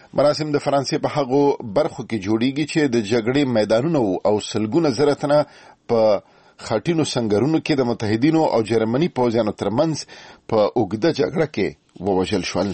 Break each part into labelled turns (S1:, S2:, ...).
S1: مراسم د فرانسې په هغو برخو کې جوړیږي چې د جګړې میدانونو او سلګونه زره تنه په خاټینو سنگرونو کې د متحدینو او جرمني پوځیانو ترمنځ په اوږده جګړه کې ووژل شول.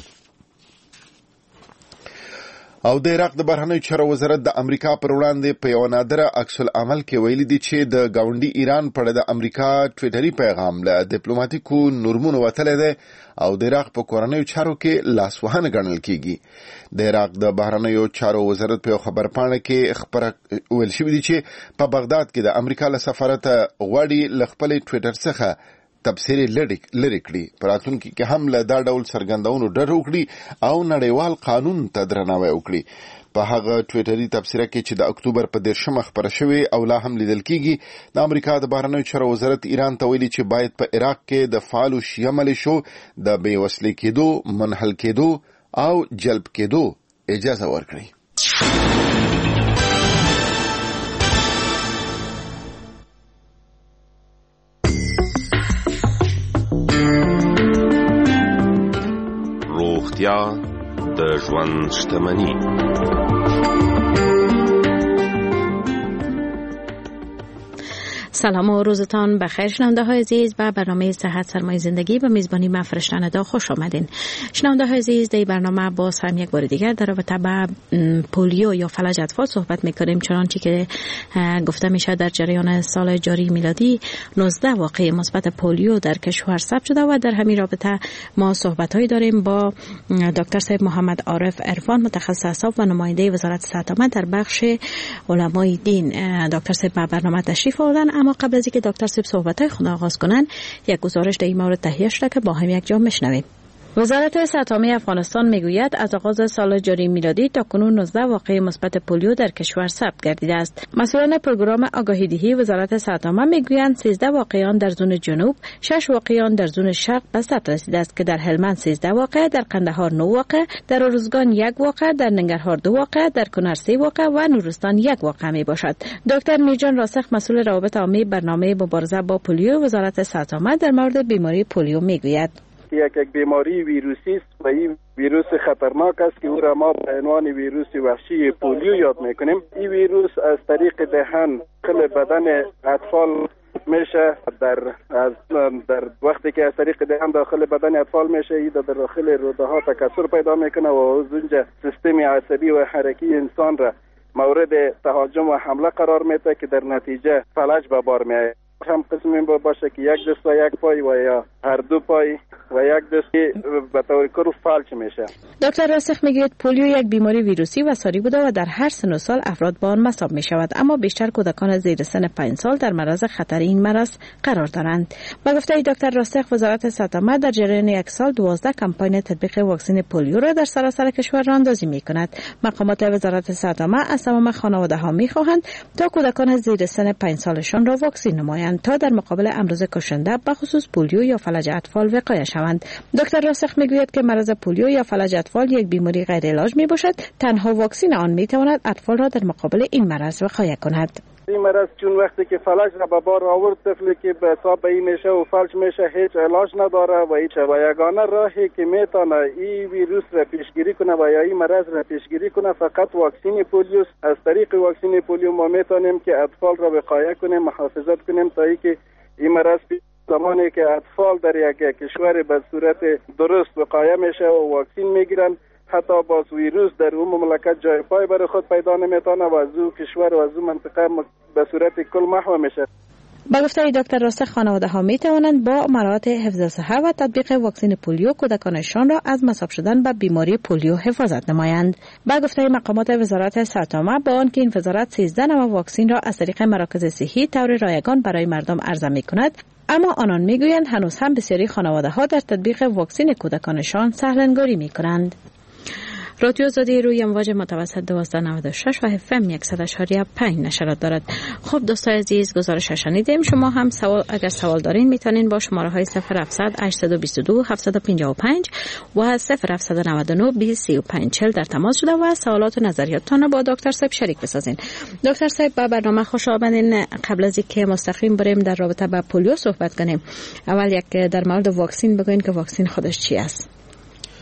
S1: او د عراق د بهرنیو چارو وزارت د امریکا پر وړاندې په یو نادره عکس العمل کې ویلي دي چې د گاونډي ایران په اړه د امریکا ټویټري پیغام له ډیپلوماټیکو نورمونو وتلی دی او د عراق په کورنیو چارو کې لاسوهنه ګڼل کیږي. د عراق د بهرنیو چارو وزارت په خبرپاڼه کې ویل شوی دی چې په بغداد کې د امریکا له سفارت غواړي له خپل ټویټر څخه تبصرې لري کړي، په راتلونکي کې هم له دا ډول څرګندونو ډډه وکړي او نړیوال قانون ته درناوی وکړي. په هغه ټویټري تبصره کې چې د اکتوبر په 10 خبره شوې او لا هم لیدل کیږي، د امریکا د بهرنیو چارو وزارت ایران ته ویلي چې باید په عراق کې د فعالو شیعه ملیشو د بې وسلې کېدو، منحل کېدو او جلب کېدو اجازه ورکړي.
S2: روغتیا د ژوند شتمني.
S3: سلام و روزتان بخیر شنونده های عزیز به برنامه صحت سرمایه زندگی به میزبانی من فرشته ندا خوش آمدین. شنونده های عزیز، در برنامه باز هم یک بار دیگر در رابطه با پولیو یا فلج اطفال صحبت میکنیم. چنانچه که گفته میشه در جریان سال جاری میلادی 19 واقعه مثبت پولیو در کشور ثبت شده و در همین رابطه ما صحبت هایی داریم با دکتر صاحب محمد عارف عرفان، متخصص اعصاب و نماینده وزارت صحت عامه در بخش علمای دین. دکتر صاحب به برنامه تشریف آوردن، اما قبل از اینکه دکتر صاحب صحبت‌های خود آغاز کنن یک گزارش در این مورد تهیه شده که با هم یک جا میشنویم. وزارت صحت عامه افغانستان میگوید از آغاز سال جاری میلادی تاکنون 19 واقعه مثبت پولیو در کشور ثبت گردیده است. مسئولان پروگرام آگاهی دهی وزارت صحت عامه میگویند 13 واقعه آن در زون جنوب، 6 واقعه آن در زون شرق به ثبت رسیده است که در هلمند 13 واقعه، در قندهار 9 واقعه، در ارزگان 1 واقعه، در ننگرهار 2 واقعه، در کنر 3 واقعه و نورستان 1 واقعه می باشد. دکتر میرجان راسخ، مسئول روابط عامه برنامه مبارزه با پولیو وزارت صحت عامه، در مورد بیماری پولیو میگوید:
S4: یک بیماری ویروسی است و این ویروس خطرناک است که او را ما به عنوان ویروس وحشی پولیو یاد میکنیم. این ویروس از طریق دهن داخل بدن اطفال میشه، در وقتی که از طریق دهن داخل بدن اطفال میشه، این در داخل روده ها تکثر پیدا میکنه و از اونجا سیستم عصبی و حرکی انسان را مورد تهاجم و حمله قرار میده که در نتیجه فلج به بار میآید. هم قسمی باشه که یک دست و یک پای و یا هر دو پای و یک دست به طور کل فلج میشه.
S3: دکتر راسخ میگوید پولیو یک بیماری ویروسی و ساری بوده و در هر سن و سال افراد با آن مصاب میشود، اما بیشتر کودکان زیر سن 5 سال در معرض خطر این مرض قرار دارند. با گفته دکتر راسخ، وزارت صحت عامه در جریان یک سال 12 کمپاین تطبیق واکسن پولیو را در سراسر کشور راهاندازی میکند. مقامات وزارت صحت عامه از تمام خانواده‌ها میخواهند تا کودکان زیر سن 5 سالشان را واکسن نمایند تا در مقابل امراض کشنده به خصوص پولیو یا فلج اطفال وقایه شوند. دکتر راسخ میگوید که مرض پولیو یا فلج اطفال یک بیماری غیر علاج می باشد. تنها واکسن آن می تواند اطفال را در مقابل این مرض وقایه کند.
S4: این مرض چون وقتی که فلج را به بار آورد، طفلی که به حساب این میشه و فلج میشه هیچ علاج نداره و هیچ یگانه راهی که میتونه این ویروس را پیشگیری کنه و یا این مرض را پیشگیری کنه فقط واکسن پولیو. از طریق واکسن پولیو ما میتونیم که اطفال را وقایه کنیم، محافظت کنیم تا اینکه این مرض زمانی که اطفال در یک کشور به صورت درست وقایه میشه و واکسن میگیرن، حتی باز ویروس در اون مملکت جای پای برای خود پیدا نمیتونه و از اون کشور و از اون منطقه به صورت کل محو میشه.
S3: با گفته دکتر راسخ، خانواده ها می توانند با مراعات حفظ الصحه و تطبیق واکسن پولیو کودکانشان را از مصاب شدن به بیماری پولیو حفاظت نمایند. با گفته مقامات وزارت صحت عامه، با آنکه این وزارت 13 نوع واکسن را از طریق مراکز صحی طور رایگان برای مردم عرضه می کند، اما آنان میگویند هنوز هم بسیاری خانواده ها در تطبیق واکسن کودکانشان سهلنگاری می کنند. رادیو آزادی روی امواج متوسط 1296 و FM 100.5 نشرات دارد. خب دوستان عزیز، گزارش شنیدیم. شما هم اگر سوال دارین میتونین با شماره های 0700 822 755 و 0799 2035 در تماس شده و سوالات و نظریاتتان با دکتر صاحب شریک بسازین. دکتر صاحب با برنامه خوش آمدین. قبل از اینکه مستقیم بریم در رابطه با پولیو صحبت کنیم، اول یک در مورد واکسن بگوین که واکسن خودش چی است؟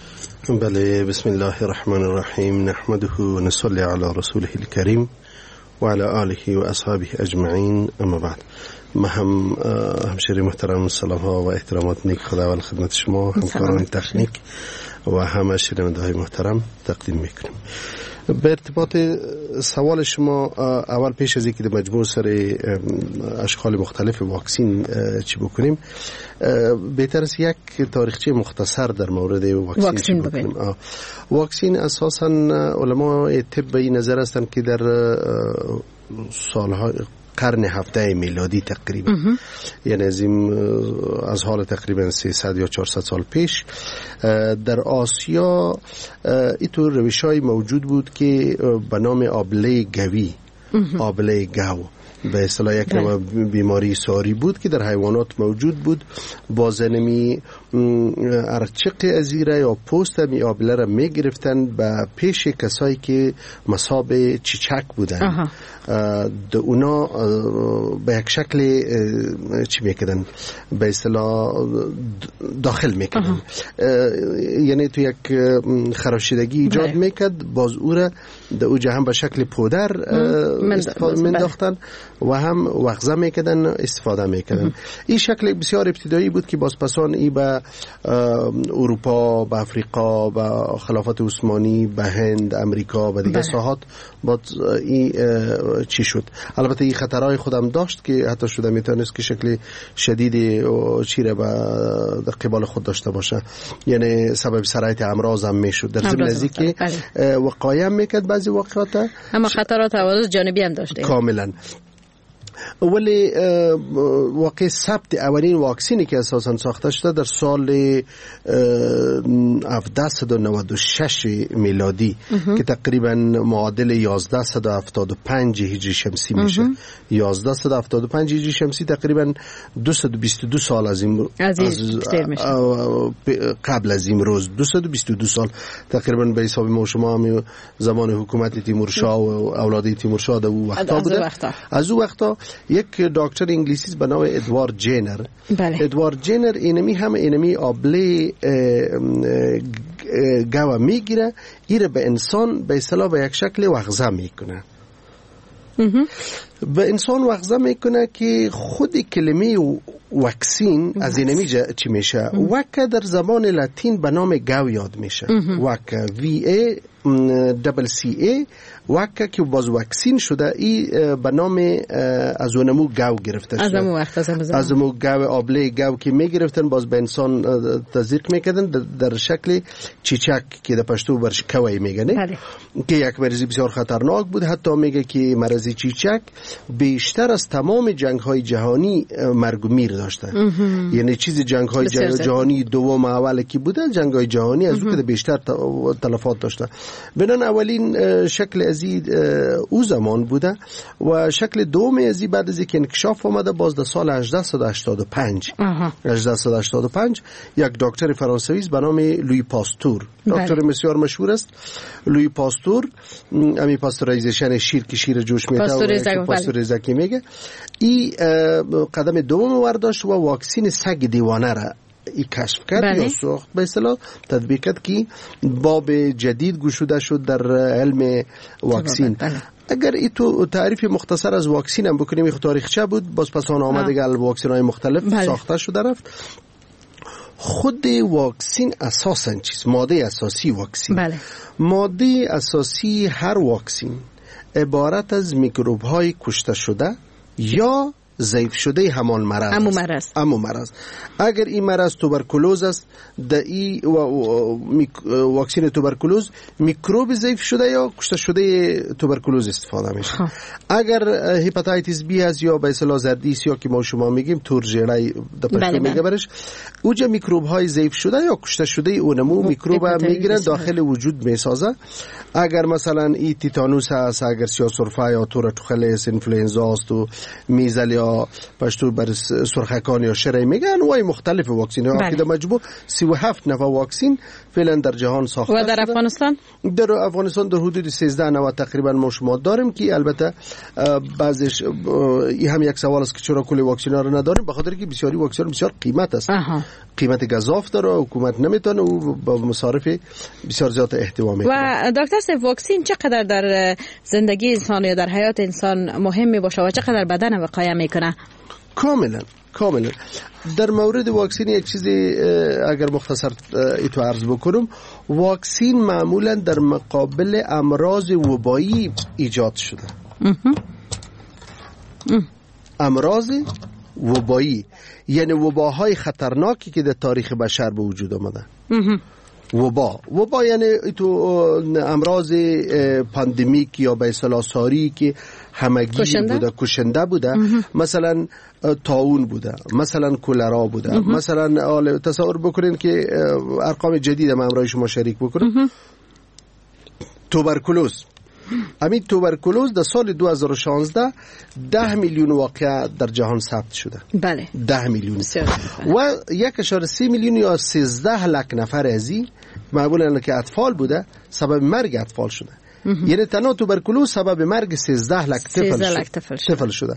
S5: بله، بسم الله الرحمن الرحیم، نحمده و نصلی علی رسوله الکریم و علی آله و اصحابه اجمعین، اما بعد. ما همشری محترم سلام ها و احترامات نیک خداوند خدمت شما، همکاران تکنیک و همه شنونده‌های محترم تقدیم میکنیم. به ارتباط سوال شما، اول پیش از اینکه در مجموع سر اشکال مختلف واکسین چی بکنیم، بهتر است یک تاریخچه مختصر در مورد واکسین بکنیم. واکسین اساساً علماء طب به این نظر هستند که در سالهای قرن 17 میلادی تقریبا، یعنی از حال تقریبا 300 یا 400 سال پیش در آسیا اینطور روش‌های موجود بود که به نام آبله گوی، آبله گو به اصطلاح یک نوع بیماری ساری بود که در حیوانات موجود بود. بازنمی ارچق ازیره یا پوست می آبله را می گرفتن به پیش کسایی که مصاب چیچک بودن. د اونا به یک شکل چی میکردن، به اصطلاح داخل میکردن، یعنی تو یک خراشیدگی ایجاد میکرد، باز او را در او هم به شکل پودر منداختن و هم وغزه میکردن، استفاده میکردن. این شکل بسیار ابتدایی بود که باز پسان ای به اروپا، به افریقا، به خلافت عثمانی، به هند، امریکا و دیگه ساحات باز این چی شد. البته این خطرهای خودم داشت که حتی شده میتونست که شکل شدید چی را به قبال خود داشته باشه، یعنی سبب سرایت امراض هم میشد. در ضمن از اینکه وقایع میکرد بعضی وقت،
S3: اما خطرات عوارض جانبی هم داشته کاملا.
S5: ولی واقع ثبت اولین واکسینی که اساساً ساخته شده در سال 1796 میلادی که تقریباً معادل 1175 هجری شمسی میشه. 1175 هجری شمسی تقریباً 222 سال از قبل از امروز، 222 سال تقریباً به حساب ما شما هم زمان حکومت تیمورشاه و اولاد تیمورشاه در اون وقتا بوده. از اون وقتا یک دکتر انگلیسی به نام ادوارد جینر، ادوارد جینر اینمی آبله گاوا میگیره، ایره به انسان به اصطلاح به یک شکل وغزه میکنه. به انسان وغزه میکنه که خود کلمه واکسین از اینمی چی میشه؟ وکا در زبان لاتین به نام گاو یاد میشه. وکا VACCA وکا که باز واکسین شده، ای به نام از اونمو گاو گرفته شده. از امو گاو آبله گاو که میگرفتن باز به انسان تزریق میکردن در شکل چیچک که در پشتو برش کوی میگنه، که یک مرضی بسیار خطرناک بود. حتی میگه که مرض چیچک بیشتر از تمام جنگ های جهانی مرگ و میر داشته. یعنی چیز جنگ های جهانی دوم اول که بوده، جنگ های جهانی از اون که بیشتر تلفات داشته. بنان اولین شکل ازی او زمان بوده و شکل دوم ازی بعد از اینکه انکشاف آمده باز در سال 1885 یک دکتر فرانسوی به نام لویی پاستور، دکتر بسیار مشهور است. لویی پاستور امی پاستوریزیشن شیر که شیر جوش میده و پاستوریزه که میگه، این قدم دوم ورداشت و واکسین سگ دیوانه را ای کشف کرد یا ساخت، به اصطلاح تطبیق کرد که باب جدید گشوده شد در علم واکسین. اگر ای تو تعریف مختصر از واکسین هم بکنیم، این تاریخچه بود، باز پس آن آمده گل واکسین های مختلف ساخته شده رفت. خود واکسین اساساً چیز، ماده اساسی واکسین، ماده اساسی هر واکسین عبارت از میکروب های کشته شده یا ضعیف شده همان مرض. اگر این مرض توبرکولوز است، در این واکسین توبرکولوز میکروب ضعیف شده یا کشته شده توبرکولوز استفاده میشه. اگر هپاتیتیس بی است یا به اصطلاح زردیس یا که ما شما میگیم تورژرای در پشتو میگه برش، اوجا میکروب های ضعیف شده یا کشته شده اونمو میکروب میگیرن داخل وجود میسازه. اگر مثلا این تیتانوس است، اگر سیاه‌سرفه یا تورتوخلس، اینفلوئنزا است و میزل یا یا پشتو بر سرخکان یا شرعی میگن وای مختلف واکسین ها که مجموع 37 نوع واکسین فعلا در جهان ساخته شده.
S3: و در افغانستان
S5: در حدود 13 نوع تقریبا ما شما داریم که البته بعضیش این هم یک سوال است که چرا کل واکسین ها رو نداریم، به خاطر که بسیاری واکسین بسیار قیمت است. قیمت گزاف داره، حکومت نمیتونه و با مصارف بسیار زیاد احتوا میکنه.
S3: و دکتر صاحب واکسین چقدر در زندگی انسان یا در حیات انسان مهم می باشه و چقدر بدن وقایع میکنه؟
S5: کاملا در مورد واکسین یک چیزی اگر مختصر ایتو عرض بکنم، واکسین معمولا در مقابل امراض وبایی ایجاد شده. امراض وبایی یعنی وباهای خطرناکی که در تاریخ بشر به وجود آمده. وبا یعنی تو امراض پاندمیک یا به اصطلاح ساری که همگی کشنده بوده. مثلا طاعون بوده، مثلا کلرا بوده، مثلا تصور بکنین که ارقام جدید ما همراه شما شریک بکنم، توبرکلوز. همین توبرکلوز در سال 2016 10 میلیون واقعه در جهان ثبت شده.
S3: بله
S5: 10 میلیون و 1.3 میلیون یا 13 لک نفر ازی معمولا که اطفال بوده سبب مرگ اطفال شده. یعنی تنها توبرکلوز سبب مرگ 13 لک طفل شده.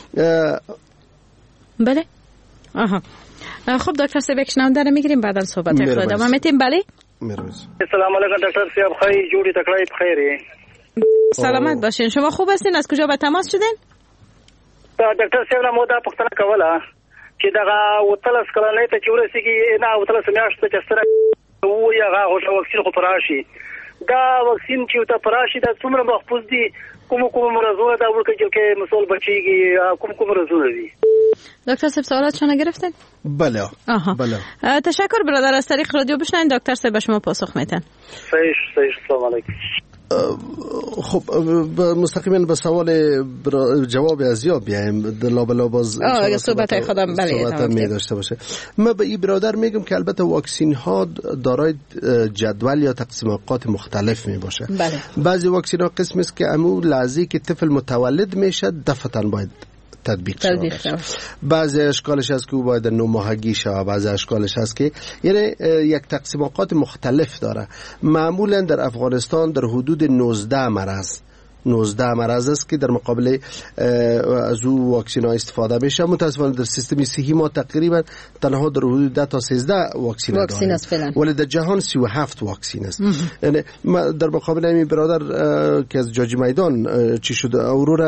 S3: بله. خب دکتر صاحب یک شنونده رو میگیریم بعدا صحبت ادامه میدیم. بله
S6: السلام علیکم دکتر صاحب، خیلی جوړی تکړه بخیره.
S3: سلامت باشین. شما خوب هستین؟ از کجا به تماس شدین؟
S6: دکتر صاحب مو دا پښتنه کوله چې دغه وتلس کلنې ته چې ورسېږي نه وتلس میاشتې چې سره وو یا هغه واکسین خو پراشي. دا واکسین چې ته پراشي دا څومره محفوظ دي؟ کوم مرزونه دا ورکه چې مسول بچيږي کوم مرزونه دي؟
S3: دکتر صاحب سوالات شما گرفتن؟
S5: بله.
S3: تشکر برادر، از طریق رادیو بشنوین دکتر صاحب به شما پاسخ میدن.
S6: صحیح. سلام علیکم.
S5: خب مستقیما به سوال جواب از یا بیایم لابلا باز
S3: صحبت خودم
S5: می داشته باشه. من به این برادر میگم که البته واکسین ها دارای جدول یا تقسیم اوقات مختلف می باشه. بعضی واکسین ها قسم است که امو لحظه‌ای که طفل متولد میشه دفعتاً باید تطبیق شود. بعضی اشکالش هست که او باید 9 ماهگی شود، بعضی اشکالش هست که یعنی یک تقسیم اوقات مختلف داره. معمولا در افغانستان در حدود 19 مرض است که در مقابل از او واکسین ها استفاده میشه. متاسفانه در سیستم صحی ما تقریبا تنها در حدود 10 تا 13 واکسین است، ولی در جهان 37 واکسین است. یعنی در مقابل این برادر که از جاجی میدان چی شده اورورا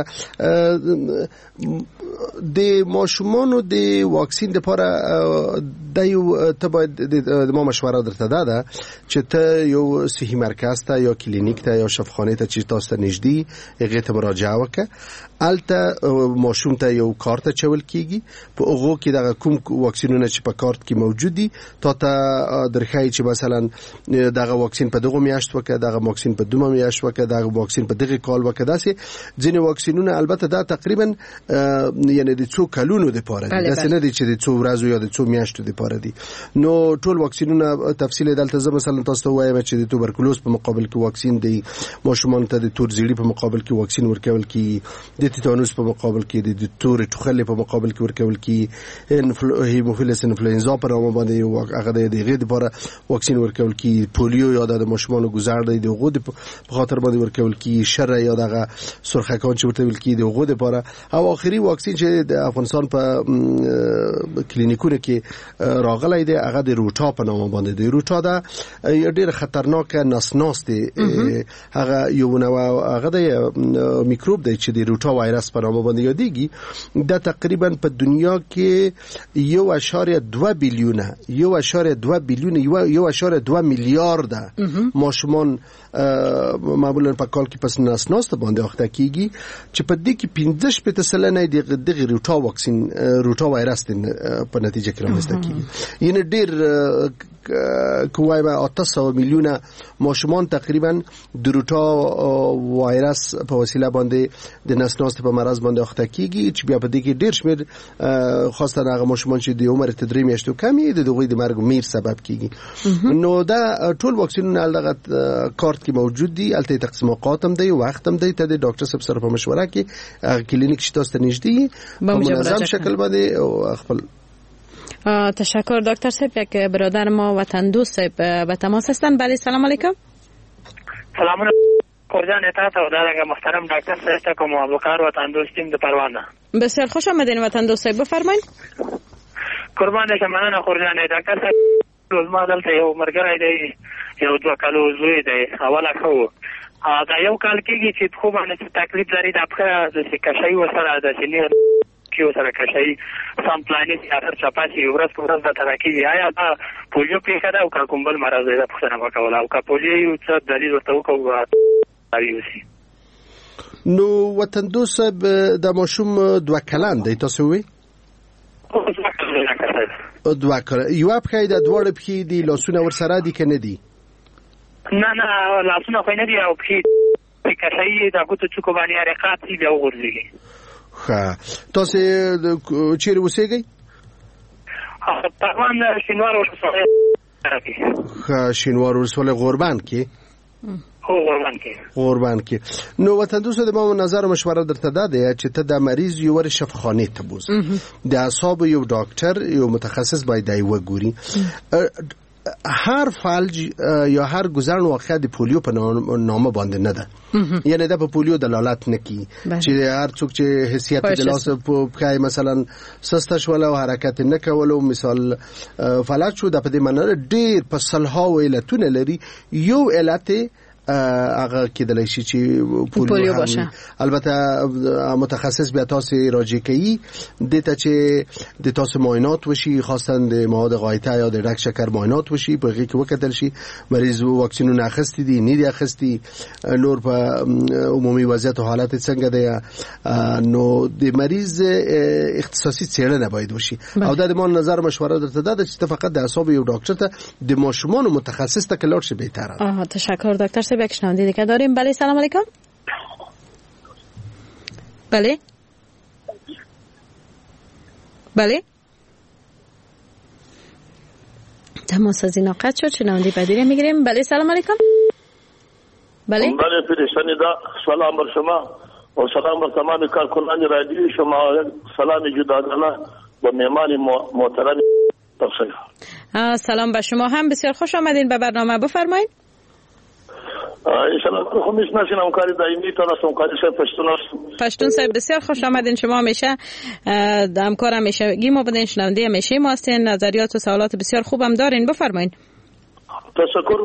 S5: د ماشومان و د واکسین د پاره د ته باید د ما مشوره درته ده چې ته یو صحي مرکز ته یا کلینیک ته یا شفاخانه ته چې تاسو ته نږدې هغه ته مراجعه وکړه. الته ماشوم ته یو کارت چول کیږي، په هغه کې دغه کوم واکسینونه چې په کارت کې موجود دي تا ته درخای چې مثلا دغه واکسین په دغه میاشت وکړه، دغه واکسین په دومره میاشت وکړه، دغه واکسین په دغه کال وکړه. داسې ځینې واکسینونه البته دا تقریبا یعنی د څو کلونو لپاره دي، داسې نه دي چې د څو ورځو یا د څو میاشتو لپاره دي. نو ټول واکسینونه تفصیل دلته زه مثلا تاسو ته وایم چې د توبرکلوز په مقابل کې واکسین دی، ماشومان ته د تور زیړي په مقابل کې واکسین ورکول کی، د تیتانوس په مقابل کې د تور ټوخلې په مقابل کې ورکول کی، هیموفیلس انفلوئنزا په نامه باندې هغه د دغه لپاره واکسین ورکول کی، پولیو یا د ماشومان ګزار دی دغه په خاطر باندې ورکول کی، شر یا دغه سرخکان چې ورته ول کی دغه لپاره. او اخري واکسین چې د افغانستان په کلینیکونو کې راغلی دی هغه د روټا په نامه باندې دی. روټا دا ډېر خطرناک نسناس دی، هغه یو نوع هغه د میکروب دی چې د روټا وایرس په نامه باندې یادېږي. دا تقریبا په دنیا کې 1.2 میلیارد ماشومان معمولا په کال کې پس نسناس ته باندې اخته کیږي چې په دې کې 15% دغه روټا وایرس په نتیجه کې رامنځته کیږي. یعنی ډېر کوای ما 800 میلیونه ماشومان تقریبا د روټا وایرس په وسیله باندې د نسناس په مرض باندې اخته کیږي چې بیا په دې کې ډېر شمېر خاصه هغه ماشومان چې د عمر ته 3 میاشتو کمی د دغوی د مرګ میر سبب کیږي. نو دا ټول واکسینونه دغه کارت کې موجود دي، البته تقسیم اوقات هم دی، وخت هم دی، ته د ډاکټر صاحب سره په مشوره کې کلینیک چې تاسو ته نږدې منظم شکل باندې او خپل.
S3: تشکر دکتر صاحب. یک برادر ما وطن دوست صاحب به تماس هستند. بله سلام علیکم.
S6: سلام علیکم قرجان اطاعت و دارنگا محترم دکتر صاحب تکم و ابوکار وطن دوستیم دو پروانه.
S3: بسیار خوش آمدین وطن دوست صاحب، بفرمایید.
S6: قربان شما قرجان دکتر صاحب روز ما دلته یو مرګره دی یو 2 کالو زوی دی اوله خو دا یو کال کېږي چې خو باندې تکلیف لري د اپخه د کشای وسره د سینې کې وسره کشای سم پلانې اثر چپاسي ورځ په ورځ د ترکیب آیا دا پولیو پیښه ده او کومبل مرز ده په څنګه وکولا او پولیو یو څه دلیل ورته وکړو اوسي.
S5: نو وطن دوست د ماشوم 2 کلن دی تاسو وی 2 کلن یو په د دوړ په دی لاسونه ور سره دي کنه دي؟
S6: نه لاسونه خو نه دي او په کشای دا کوته چکو باندې حرکت دی او ورځي.
S5: ها تاسو چیرې اوسېږئ؟
S6: پروان شینوار
S5: ولسوالۍ. شینوار ولسوالۍ غوربند کې؟ غوربند کې. نو وطن دوست د ما نظر او مشوره درته ده چې ته د مریض یو ور شفاخانه ته بوز د اعصاب یو ډاکټر یو متخصص باید دی وګوري. هر فلج یا هر گذرن واقعه د پولیو په نامه باندې نه ده، یعنی د په پولیو دلالت نه کوي چې هر څوک چې حیثیت د لاس په مثلا سستش ولا حرکت نه کولو مثال فلج شو د په دې معنی ډیر په صلها و علتونه لري. یو علت هغه کېدلی شي چې پولیو باشه. البته متخصص بیا تاسو راجع کوي دته چې د تاسو معاینات وشي، خاصتا د مواد غایطه یا د رگ شکر معاینات وشي، په هغه کې وکتل شي مریض واکسینونه اخیستی دي نه دي اخیستی، نور په عمومي وضعیت او حالت څنګه دی. نو د مریض اختصاصي څېړنه باید وشي او د ما نظر مشوره درته ده چې فقط د اعصاب یو ډاکټر ته د ماشومان متخصص ته کلاړ شي بهتره.
S3: تشکر دکتر صاحب. یک شنونده دیگه داریم. بله سلام علیکم. بله تماس از این قطع شد. شنونده بعدی میگیریم. بله سلام علیکم. بله
S7: پیرشانی دا سلام بر شما و سلام بر تمام کارکنان رادیو شما، سلام جداگانه و مهمان محترم تفسیر.
S3: سلام به شما هم، بسیار خوش آمدین به برنامه، بفرمایید.
S7: انشالله خو میشناسین همکاری دائمی تاسو همکاری
S3: پشتون صاحب بسیار خوش آمدین. شما همیشه همکار همیشگی ما بودین، شنونده همیشه ما هستین، نظریات و سوالات بسیار خوبم دارین، بفرمایید.
S7: تشکر.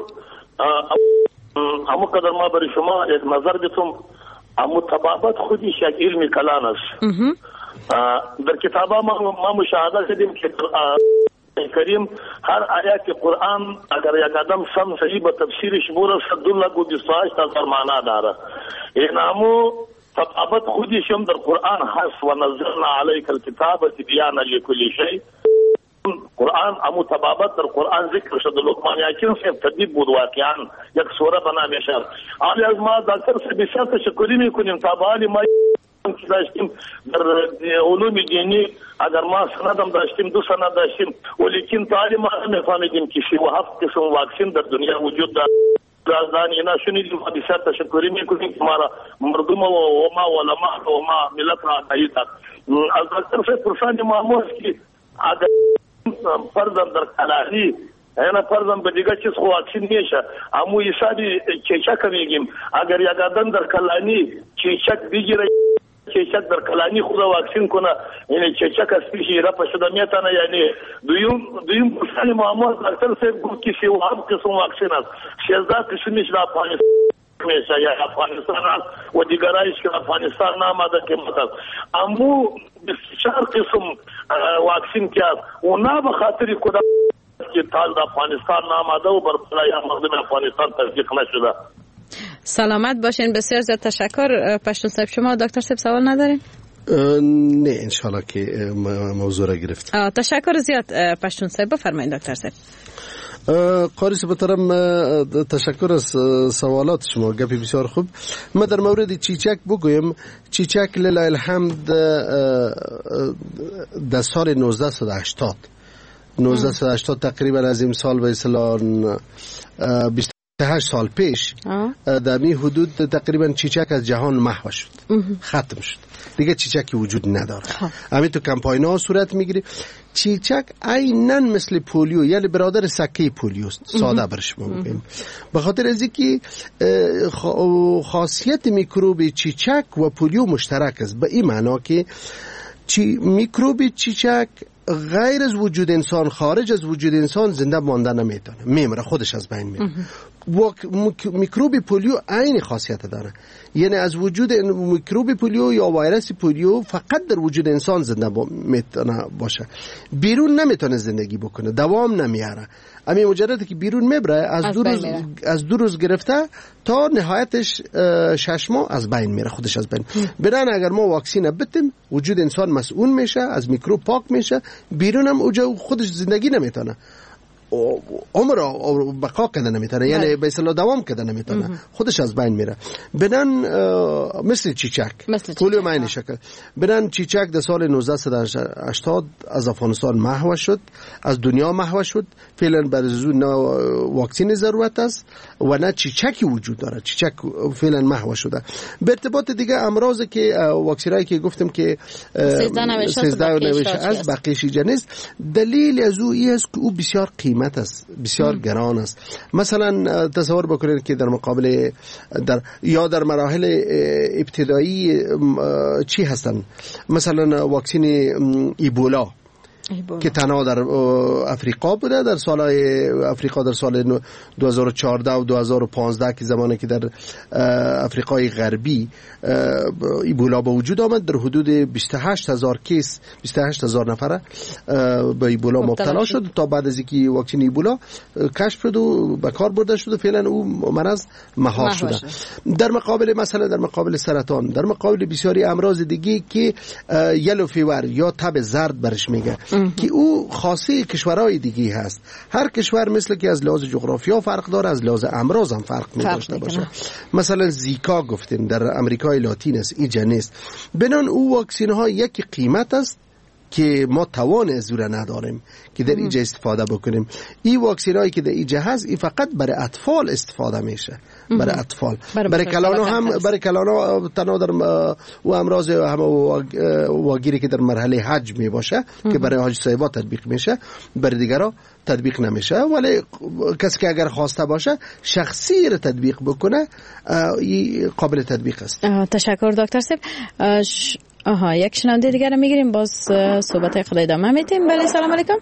S7: اما قدر ما برای شما یک نظر بدم. مطابقت خودش یک علم کلان است. در کتابا ما مشاهده کردیم که کریم هر آیات قرآن اگر یک آدم سم صحیح به تفسیرش برسد 2,28,000 معنا داره. این همو تطابق خودش هم در قرآن هست و نزلنا علیک الکتاب تبیانا لکل شیء. قرآن همو تطابق در قرآن ذکر شد. لقمان حکیم صاحب تدبیر بود واقعا یک سوره بنام شد. علی از ما دکتر سے بسیار تشکری میکنیم تا به حال ما که داشتیم در علوم دینی اگر ما سندم داشتیم 2 سند داشتیم ولیکن تعلیم نفهمیدیم که 37 قسم واکسین در دنیا وجود دارد. رازدانی اینا شنیدیم و بسیار تشکری میکنیم که ما مردم و ما علماء و ما ملت را آگاهی داد. از دکتر صاحب پرسان معمول که اگر فرضاً در کلاهی اینا فرضاً به دیگه چیز خو واکسین میشه امو حسابی چیچک میگیم اگر یک آدم در کلانی چیچک بگیره چیچک در کلانی خود واکسین کنه یعنی چیچک اسپیشی را پشده میتانه. یعنی دویم پرسان معمول دکتر صاحب گفت که 37 قسم واکسین است، 16 قسمش در افغانستان میشه یا افغانستان است و دیگرایش که افغانستان نامده که مثلا امو 24 قسم واکسین که است و نه به خاطر کدام که تال در افغانستان نامده و بر پلای مردم افغانستان تصدیق نشده.
S3: سلامت باشین. بسیار زیاد تشکر. پشتون صاحب شما دکتر صاحب سوال ندارین؟
S5: نه انشالله که موضوع را گرفت.
S3: تشکر زیاد پشتون صاحب. بفرمایید دکتر صاحب.
S5: قاری محترم تشکر از سوالات شما، گپی بسیار خوب. ما در مورد چیچک بگویم. چیچک لله الحمد در سال 1980 تقریبا از امسال به اصطلاح 8 سال پیش در می حدود تقریبا چیچک از جهان محو شد، ختم شد دیگه، چیچکی وجود نداره. همین تو کمپاین ها صورت میگیره. چیچک عیناً مثل پولیو، یعنی برادر سکه پولیوست، ساده برش بگیم. به خاطر از اینکه خاصیت میکروب چیچک و پولیو مشترک است، به این معنا که میکروب چیچک غیر از وجود انسان، خارج از وجود انسان زنده مانده نمیتونه، میمره، خودش از بین میره. میکروب پولیو عین خاصیت داره، یعنی از وجود میکروب پولیو یا ویروس پولیو فقط در وجود انسان زنده میتونه باشه، بیرون نمیتونه زندگی بکنه، دوام نمیاره. امی مجرد که بیرون میبره از دو روز گرفته تا نهایتش 6 ماه از بین میره، خودش از بین. برن اگر ما واکسین بدیم وجود انسان مسئول میشه، از میکروب پاک میشه، بیرون هم اوجا خودش زندگی نمیتونه، عمر بقا کده نمیتونه، یعنی به اصطلاح دوام کده نمیتونه، خودش از بین میره. بدن مثل چیچک، پولیو معنی شکل. بدن چیچک در سال 1980 از افغانستان محو شد، از دنیا محو شد. فعلا برای نه واکسین ضرورت است و نه چیچکی وجود داره، چیچک فعلا محو شده. به ارتباط دیگه امراض که واکسینایی که گفتم که
S3: 13 نوشته
S5: از بقیه شیجه نیست، دلیل از او این است که او بسیار قیمت است، بسیار گران است. مثلا تصور بکنید که در مقابل یا در مراحل ابتدایی چی هستن، مثلا واکسین ایبولا که تنها در افریقا بوده، در سالهای افریقا در سال 2014 و 2015 که زمانی که در افریقای غربی ایبولا به وجود آمد، در حدود 28,000 کیس، 28,000 نفر به ایبولا مبتلا شد تا بعد از اینکه واکسن ایبولا کشف شد و به کار برده شد، فعلا او مرض مهار شده. در مقابل مثلا در مقابل سرطان، در مقابل بسیاری امراض دیگه که یلو فیور یا تب زرد برش میگه که او خاصه کشورهای دیگه هست. هر کشور مثل که از لحاظ جغرافیا فرق داره، از لحاظ امراض هم فرق داشته باشه. مثلا زیکا گفتیم در امریکای لاتین است، اینجا نیست. بنان او واکسین ها یک قیمت است که ما توان از اون نداریم که در اینجا استفاده بکنیم. این واکسین هایی که در اینجا هست این فقط برای اطفال استفاده میشه، برای اطفال. برای کلانا هم، برای کلانا تنها در و امراض همه واگیری که در مرحله حج می باشه که برای حاج صاحبا تطبیق میشه، برای دیگرها تطبیق نمیشه. ولی کسی که اگر خواسته باشه شخصی را تطبیق بکنه قابل تطبیق است.
S3: تشکر دکتر صاحب. یک شنونده دیگر رو میگیریم، باز صحبت خود ادامه میتیم. بله سلام علیکم.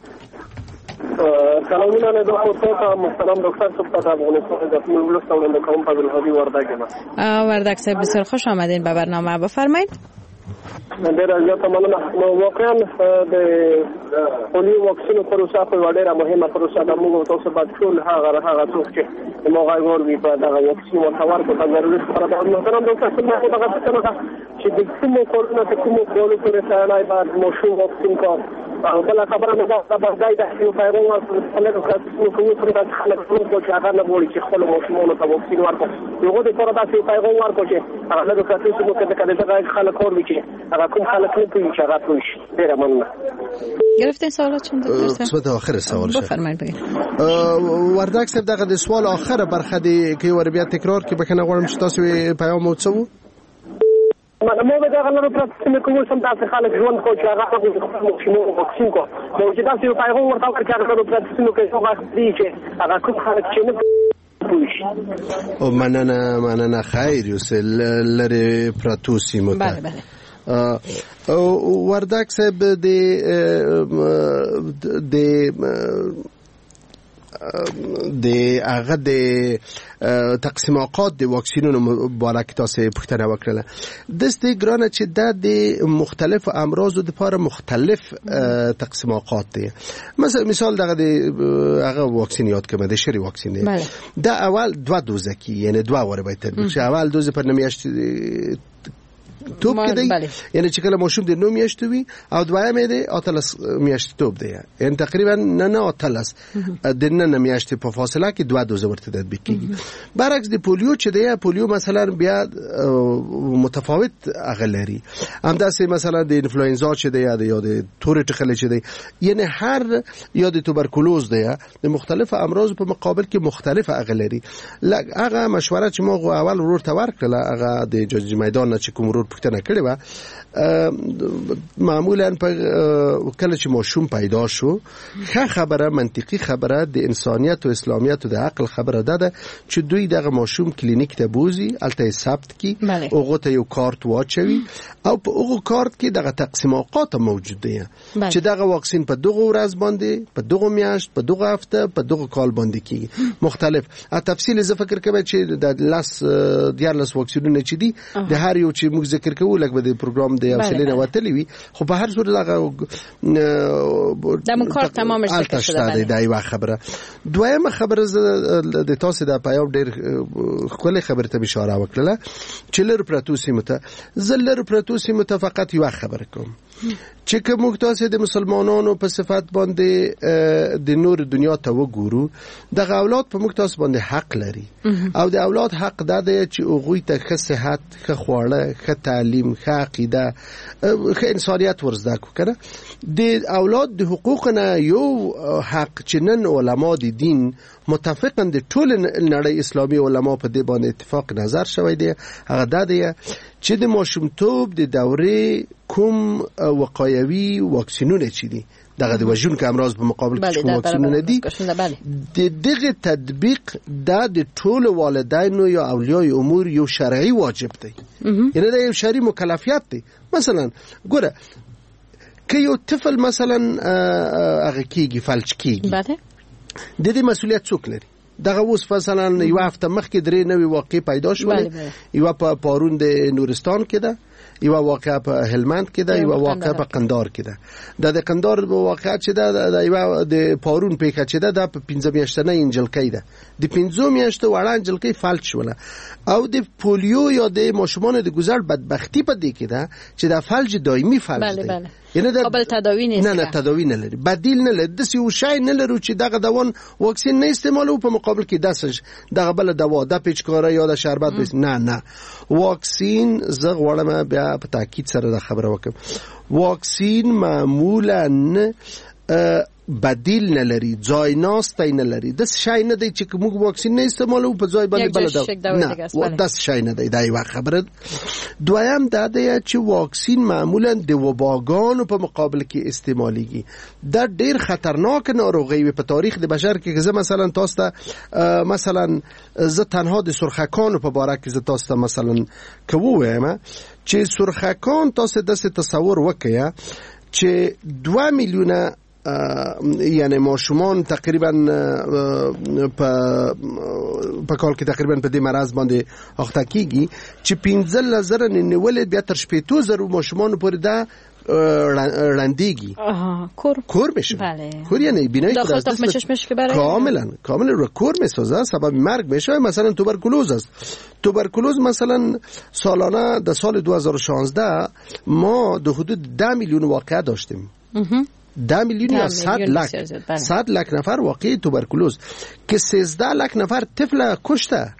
S8: سلام میلان دکتر محترم دکتر صاحب از افغانستان از بلوچستان کوم فضل هادی
S3: وردک صاحب بسیار خوش آمدین به برنامه، بفرمایید.
S8: ډېر زیاته مننه. واقعا د پولیو واکسین پروسه خو ډېره مهمه پروسه ده. موږ تاسو باید ټول هغه څوک چې موږ ورغوي په دغه واکسین ورکول په ضروري سره د محترم ډاکټر صاحب دغه څه نه چې د کومو کولونو ته کومو کولو پورې سره باید مشروع واکسین کار او بل خبره نه ده باید د یو پیغام ورکړل چې کومو پورې د خلک ټول چې هغه نه وړي چې خپل مشروعونه ته واکسین ورکړي. یو د پوره داسې پیغام ورکړي چې هغه د کاتو چې موږ د خلک ورکړي چې هغه کوم خلک نه پوهیږي چې هغه پوهیږي. ډېره مننه.
S3: گرفتین سوالاتون دکتر صاحب؟
S5: قسمت آخر سوال شد.
S3: بفرمایید بگید.
S5: وردک صاحب دغه سوال آخر برخه دی که ور بیا تکرار کې بکنه غواړم چې تاسو پیغام مو څه وو؟
S8: ما به دغه لپاره چې کوم څه تاسو خلک ژوند خو چې هغه مو واکسین کو نو چې تاسو یو پیغام ورته ورکړئ هغه لپاره چې هغه دی چې هغه کوم خلک چې نه
S5: او مننه خیر یوسل لری پراتوسی مت.
S3: بله بله.
S5: وردک صاحب د هغه د تقسیم اوقات د واکسینونو بالا کې تاسو پوښتنه وکړه. دسته ګرانه چې د مختلف امراضو لپاره مختلف تقسیم اوقات دي. مثال دغه د هغه واکسین یاد کوم د شری واکسین دی. د اول 2 دوزه کې یعنی 2 واره باید تطبیق شي. اول دوزه پر نمیاشت توب کې دی، یعنی چې کله ماشوم د 9 میاشتې وي او دویم دی 18 میاشتې توب دی، یعنی تقریبا نه 18 د 9 میاشتې په فاصله کې 2 دوزه ورته تطبیق کیږي. برعکس د پولیو چې دی، پولیو مثلا بیا متفاوت اغلري، همداسې مثلا د انفلوئنزا چې دی یا د تور ټخلې چې دی، یعنی هر یا د توبرکلوز دی، د مختلف امراض په مقابل کې مختلف اغلري. هغه مشوره چې ما اول ورور ته ورکړه، هغه د جاج میدان چې کوم ورور پوښتنه کړې و، معمولا په کله چې ماشوم پیدا شو، ښه خبره، منطقي خبره، د انسانیت او اسلامیت او د عقل خبره ده چې دوی دغه ماشوم کلینیک ته بوزي، الته ثبت کی، هغه ته یو کارت واچوي او په هغه کارت کې دغه تقسیم اوقات موجود دي چې دغه واکسین په دغه ورځ باندې، په دغه میاشت، په دغه هفته، په دغه کال باندې کیږي مختلف. تفصیل زه فکر کوم چې د لاس دیارلس واکسینونه چې دي د هر یو چې موږ ذکر کوو لکه به د پروګرام د حوصله وتلی وي، خو په هر صورت هغه
S3: د مکار تمام شته.
S5: دا یو خبره. دویمه خبره د تاسو د پیام ډیر خپل خبره ته اشاره وکړه چې لر پروتوسی زلر پروتوسی فقط یو خبره کوم چې کوم تاسو د مسلمانانو په صفات باندې د نور دنیا ته وګورو، د اولاد په موږ تاسو باندې حق لري او د اولاد حق دا دی چې هغه ته ښه صحت، ښه خواړه، ښه تعلیم، ښه عقیده، ښه انسانیت ورزده کړه. د اولاد د حقوق نه یو حق چې نن علما د دین متفقاً د ټول نړۍ اسلامي علما په دې باندې اتفاق نظر شوی دی، هغه دا دی چې د ماشومتوب د دورې کوم وقایوي واکسینونه چې دي، دغه د وژونکو امراض په مقابل کې کوم واکسینونه دي، د دغه تطبیق د ټول والدینو یا اولیاء امور یو شرعي واجب دی، یعنی دا یو شرعي مکلفیت دی. مثلا ګوره که یو طفل مثلا هغه کیږي، فلج کیږي، د دې مسؤلیت څوک لري؟ دغه اوس مثلا یو هفته مخکې درې نوې واقع پیدا شولې، یو په پارون د نورستان کې ده، یو واقع په هلمند کې ده، یو واقع په قندار کې ده. د قندار واقع چې ده د یو د پارون پیښه چې ده په 15 میاشتنه انجلکۍ ده، د 15 میاشتو وړه انجلکۍ فلج شوله. او د پولیو یا د ماشومان د گذر بدبختی په دې کې ده چې د فلج دایمي فلج ده، یعنی قابل تداوی نیست، نه تداوی نه لري، بدیل نه لري، د یو شی نه لري چې دغه دوان واکسین نه استعمالو په مقابل کې داسج دغه بل دوا د پیچکاره یا د شربت بس نه واکسین. زه غواړم بیا په تاکید سره د خبره وکم، واکسین معمولا بدیل نه لري، ځای ناستی نه لري، د شای نه دی چې موږ واکسین نه استعمالو په ځای باندې بل نه، د شای نه دی. دا یو خبره. دویم دا دی چې واکسین معمولا د وباګانو په مقابل کې استعمالیږي. دا ډیر خطرناک ناروغي په تاریخ د بشر کې. زه مثلا تاسو ته مثلا زه تنها د سرخکانو په باره کې زه تاسو ته مثلا کوم چې سرخکان تاسو د تصور وکیا چې 2 میلیونه یعنی ماشومان تقریبا په کال کې تقریبا په دې مرض باندې اخته کیږي چې 15,000 نیولې بیا تر 80,000 ماشومان پورې دا رندگی کور میشه. کور یعنی بینایی
S3: داخل تخمچش که برای
S5: کاملا رو کور میسازه، سبب مرگ میشه. مثلا توبرکلوز است. توبرکلوز مثلا سالانه در سال 2016 ما در حدود 10 میلیون واقعه داشتیم. 10 میلیون یا 100 لک نفر واقعی توبرکلوز که 13 لک نفر طفل کشته.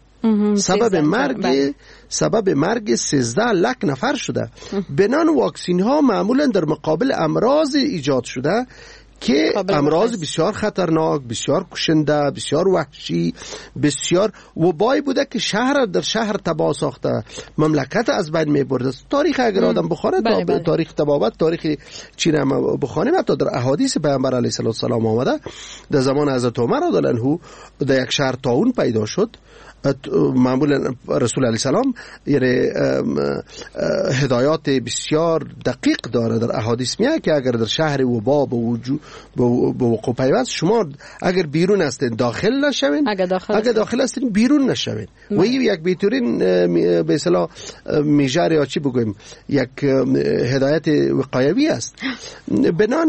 S5: سبب مرگ 13 لک نفر شده. بنان واکسین ها معمولا در مقابل امراض ایجاد شده که امراض بسیار خطرناک، بسیار کشنده، بسیار وحشی، بسیار وبای بوده که شهر در شهر تباه ساخته، مملکت از بین میبرده. تاریخ اگر آدم بخونه تاریخ تبابت، تاریخ چین هم بخونیم، حتی در احادیث پیامبر علیه السلام آمده در زمان حضرت عمر رضی الله عنه در یک شهر طاعون پیدا شد. معمولا رسول علیه السلام یعنی هدایات بسیار دقیق داره در احادیث میگه که اگر در شهر وبا به وقوع پیوست، شما اگر بیرون هستین داخل نشوین، اگر داخل هستین بیرون نشوین. و این یک بیتورین به اصطلاح میجر یا چی بگویم یک هدایت وقایوی است. بنان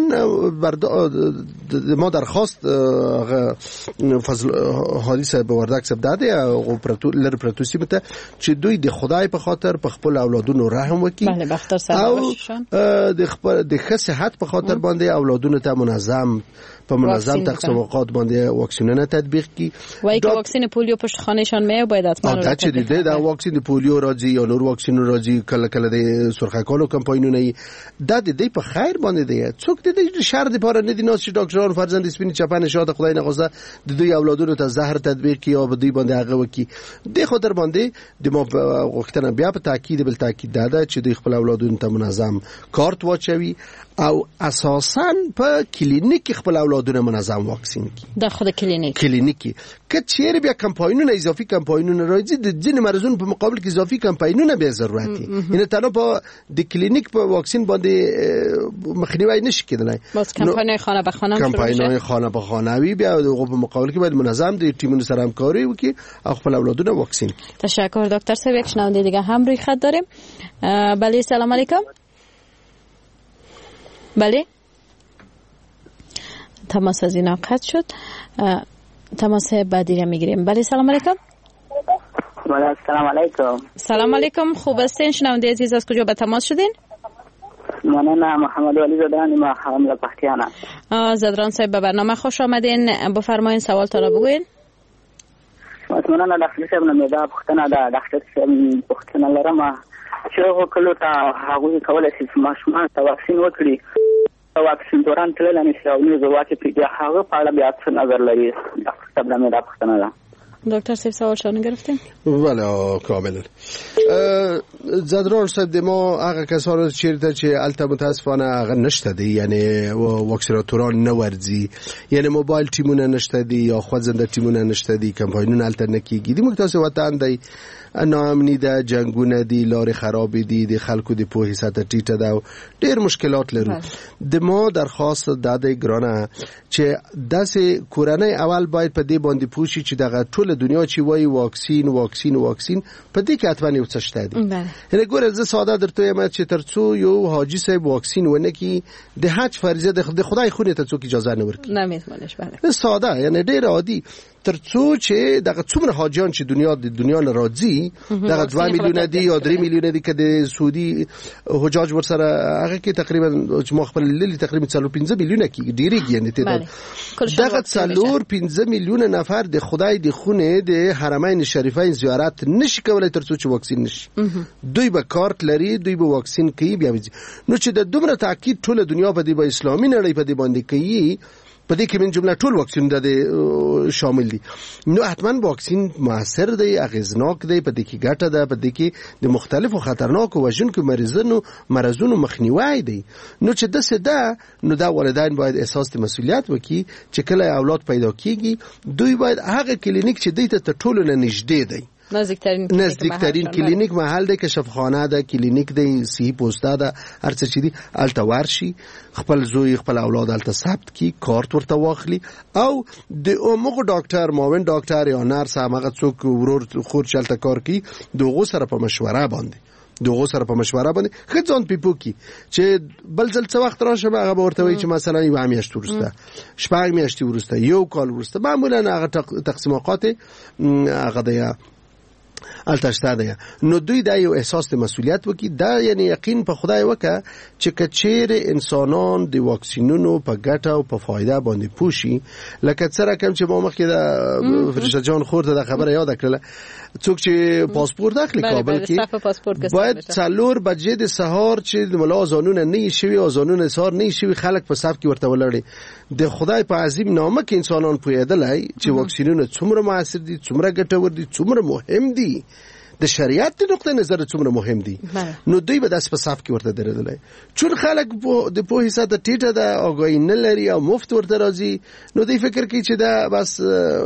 S5: ما درخواست فضل حادثه به وردک سب داده لر پرتو سیمه ته چې دوی د خدای په خاطر په خپل اولادونو رحم وکړي او د ښه صحت په خاطر باندې اولادونو ته منظم تقسیمات باندې واکسینونه تطبیق کی
S3: وایي که واکسین پولیو پشت خانهشان میه باید حتما
S5: دا چې د واکسین پولیو راځي یا نور واکسینونه راځي کله کله د سرخکانو کمپاینونه دا د دې په خیر باندې دی څوک د دې شر د پاره نه دي ناس چې ډاکټران فرزند سپین چپن شاده خدای نه غوسه د دوی اولادونو ته زهر تطبیق کی او دوی باندې هغه وکي د خاطر باندې د ما وختنه بیا په تاکید بل تاکید داده چې د خپل اولادونو ته منظم کارت واچوي او اساساً په کلینیک خپل اولادونه منظم واکسین کی
S3: د خود
S5: کلینیکی که چیرې بیا کمپاینونه اضافي کمپاینونه راځي د ځینې مرزونو په مقابل کې اضافي کمپاینونه به ضرورت دي یعنی تنها په د کلینیک په واکسین باندې مخنیوي نشي کېدلی
S3: بس کمپاینای خانه به خانه
S5: کمپاینای خانه به خانه وی بیا په مقابل کې باید منظم د ټیمونو سره همکاري وکړي او خپل اولادونه واکسین کی.
S3: تشکر دکتر صاحب. یک شنونده دیگه هم روی خط داریم. بله سلام علیکم. بله تماس از اینا قطع شد. تماس بعدی را میگیریم. بله سلام علیکم.
S9: بله سلام علیکم.
S3: سلام علیکم. خوب هستین شنونده عزیز؟ از کجا به تماس شدین؟
S9: من محمد ولی زدران ما حمله پختیانه.
S3: زدران صاحب به برنامه خوش آمدین. بفرمایین سوال تا را بگوین.
S9: متمنه داخل صاحب نمیده پختنه دا داخل صاحب پختنه لرم چې کله تا هغه کولای شي ماشومان ته واکسین وکړي واکسین دوران تلل نه شي او نو زواکه پیډه هغه په اړه بیا څه نظر لري داخل نمیده پختنه ده.
S3: دکتر صاحب سوال شما گرفتیم؟
S5: بله کاملا. زدران صاحب ما هغه کسانو چیرته چې البته متاسفانه هغه نشته دی یعنی واکسیناتوران نورځي یعنی موبایل ټیمونه نشته دی یا خوځنده ټیمونه نشته دی کمپاینونه البته نکیږي د مکتاس وطن دی ناامنی ده جنگونه دی لارې خراب دي د خلکو د پوهې سطح ټیټه ده ډېر مشکلات لرو. د ما درخواست داده ګرانه چې داسې کورنۍ اول باید په دې باندې پوښي چې دغه ټول دنیا چې وایي واکسین په دې کې حتما یو څه شته دی. یعنی ګوره زه ساده درته وایم چې ترڅو یو حاجی صاحب واکسین ونه کی د حج فریضه د خدای خونه ته څوک اجازه نه ورکړي
S3: نمیتونش. بله
S5: ساده یعنی ډېر عادي ترڅو چې دغه څومره حاجیان چې د دنیا نه راځي دغه 2 میلیون دي یا 3 میلیون دي که د سعودي حجاج ورسره هغه کې تقریبا چې ما خپل لیدل تقریبا 4-5 میلیونه کې ډیریږي یعنی تعداد دغه 4-5 میلیون نفر د خدای د خونه د حرمین شریفین زیارت نشي کولای ترڅو چې واکسین نشي. دوی به کارت لري دوی به واکسین کوي بیا نو چې د دومره تاکید ټول دنیا په دې به اسلامي نړۍ په دې باندې کوي په دې کې من جمله ټول واکسین د شامل دي نو حتما واکسین موثر دی اغیزناک دی په دې کې ګټه ده په دې کې د مختلفو خطرناکو وژونکو مرزونو مخنیوي دی. نو چې د سده نو دا والدین باید احساس د مسؤلیت وکړي چې کله اولاد پیدا کیږي دوی باید هغه کلینیک چې دوی ته ټول نه نږدې دی نزدیکترین کلینیک محل دی کشفخانه ده کلینیک دی صحی پوسټه ده هر څه چې دی الته ورشي خپل زوی خپل اولاد الته ثبت کی کارت ورته واخلي او د عموغه ډاکټر معاون ډاکټر یا نرس هغه څوک ورور خور چلته کار کی دغه سره په مشوره باندې خځون پیپو کی چې بل ځل څه وخت راشه هغه ورته وی چې مثلا یو میاشت ورسته شپږ میاشتې ورسته یو کال ورسته معمولا هغه تقسیمات هغه دی التشته ده. نو دوی دا یو احساس د مسؤلیت وکي دا یعنی یقین په خدای وکه چې کچیر انسانان د واکسینونو په ګټه او په فایده باندې پوښي لکه څنګه کوم چې ما مخکې د فرشته جان خورته د خبره یاد کړله څوک چې پاسپورت اخلي کابل کې باید 4 بجې د سهار چې د ملا اذانونه نه شي اذانونه سهار نه شي خلک په صف کې ورته ولړي د خدای په عظیم نامه کې انسانان پوهیدلای چې واکسینونه څومره موثر دي څومره ګټور دي څومره مهم دي د شریعت د نقطه نظر څومره مهم دي. نو دوی به داس په صف کې ورته درېدلای چون خلک د پوهې ساده ټیټه ده آگاهی نه لري او مفت ورته راځي نو دوی فکر کوي چې دا بس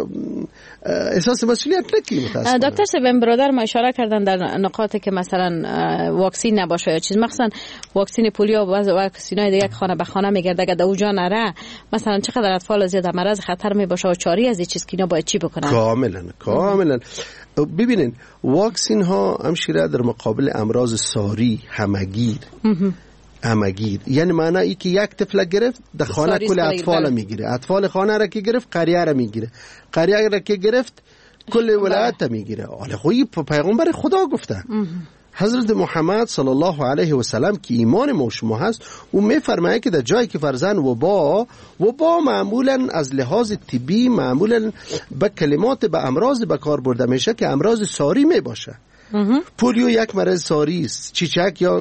S5: احساس مسئولیت نکنی.
S3: دکتر صاحب برادر ما اشاره کردن در نقاطی که مثلا واکسین نباشه یا چیز مثلا واکسین پولیو و واکسینای دیگه خانه به خانه میگرده اگه در اونجا نره مثلا چقدر اطفال زیاد مرض خطر میباشه و چاری از این چیز که اینا باید چی بکنن؟
S5: کاملا ببینین واکسین ها همشیره در مقابل امراض ساری همگیر یعنی معنی که یک طفل گرفت در خانه کل اطفال میگیره اطفال خانه را که گرفت قریه را میگیره قریه را که گرفت کل ولایت میگیره. حالا خویی پیغمبر خدا گفته، حضرت محمد صلی الله علیه و سلم که ایمان ما شما هست، او میفرماید که در جایی که فرزن وبا معمولا از لحاظ طبی معمولا به کلمات به امراض به کار برده میشه که امراض ساری می باشه. پولیو یک مرض ساری است، چیچک یا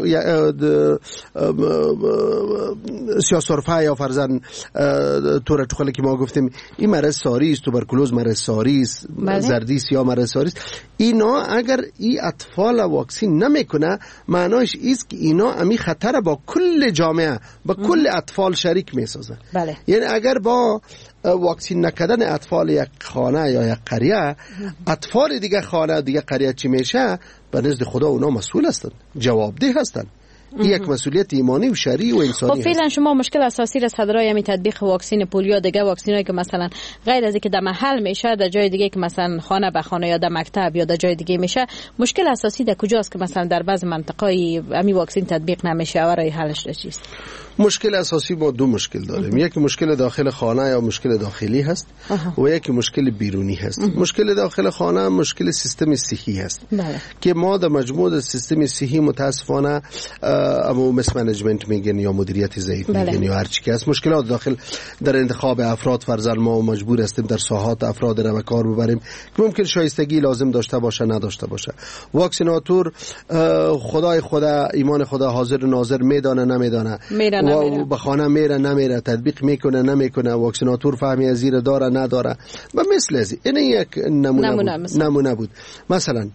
S5: سیاه‌سرفه یا فرزن تور ټوخلی که ما گفتیم این مرض ساری است، توبرکولوز مرض ساری است، زردی سیاه مرض ساری است. اینا اگر این اطفال واکسین نمیکنه معناش است که اینا امی خطر با کل جامعه با کل اطفال شریک میسازه. یعنی اگر با واکسین نکردن اطفال یک خانه یا یک قریه، اطفال دیگه خانه دیگه قریه چی میشه؟ به نزد خدا اونا مسئول هستند، جوابده هستند. این یک مسئولیت ایمانی و شرعی و انسانی
S3: است. فعلا شما مشکل اساسی را صدرای همین تطبیق واکسین پولیو دیگه واکسینایی که مثلا غیر از اینکه در محل میشه در جای دیگه که مثلا خانه به خانه یا در مکتب یا در جای دیگه میشه، مشکل اساسی در کجاست که مثلا در بعض مناطقای همین واکسین تطبیق نمیشه و راه حلش چیست؟
S5: مشکل اساسی ما دو مشکل داریم. یکی مشکل داخل خانه یا مشکل داخلی هست و یکی مشکل بیرونی هست. مشکل داخل خانه مشکل سیستم صحی هست که ما در مجموع سیستم صحی متاسفانه اما مسمنیجمنت میگن یا مدیریت ضعیف میگن یا هر چی که هست. مشکلات داخل در انتخاب افراد فرزن ما مجبور هستیم در ساحات افراد را به کار ببریم که ممکن شایستگی لازم داشته باشه نداشته باشه. واکسیناتور خدای خدا ایمان خدا حاضر و ناظر میدانه نمیدانه، و به خانه میره نمیره، تطبیق میکنه نمیکنه، واکسیناتور فهمی از زیر داره نداره و مثل از این یک نمونه بود. مثلا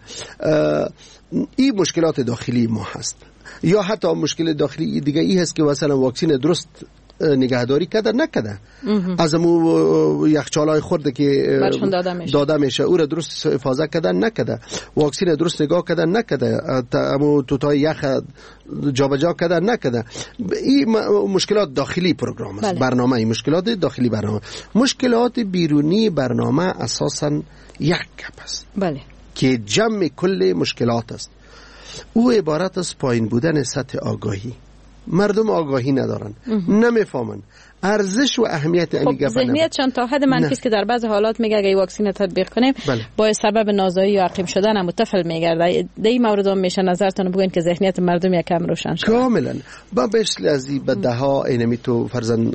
S5: این مشکلات داخلی ما هست. یا حتی مشکل داخلی دیگه ای هست که مثلا واکسین درست نگهداری کرده نکده، از امو یخچالای خورده که داده میشه او را درست حفاظت کردن نکده، واکسین درست نگاه کردن نکده، امو توتای یخ جابجا کردن نکده. این مشکلات داخلی پروگرام است. برنامه این مشکلات داخلی برنامه. مشکلات بیرونی برنامه اساسا یک گپ است که جمع کل مشکلات است. او عبارت از پایین بودن سطح آگاهی. مردم آگاهی ندارن، نمیفهمن ارزش و اهمیت این گپ.
S3: ذهنیتشان تا حد منفی است که در بعض حالات میگه اگه واکسین تطبیق کنیم با سبب نازایی یا عقیم شدن هم طفل میگرده. در این مورد هم میشه نظرتون بگین که ذهنیت مردم یکم روشن شد؟
S5: کاملا با مثل از این بدها اینمی تو فرزن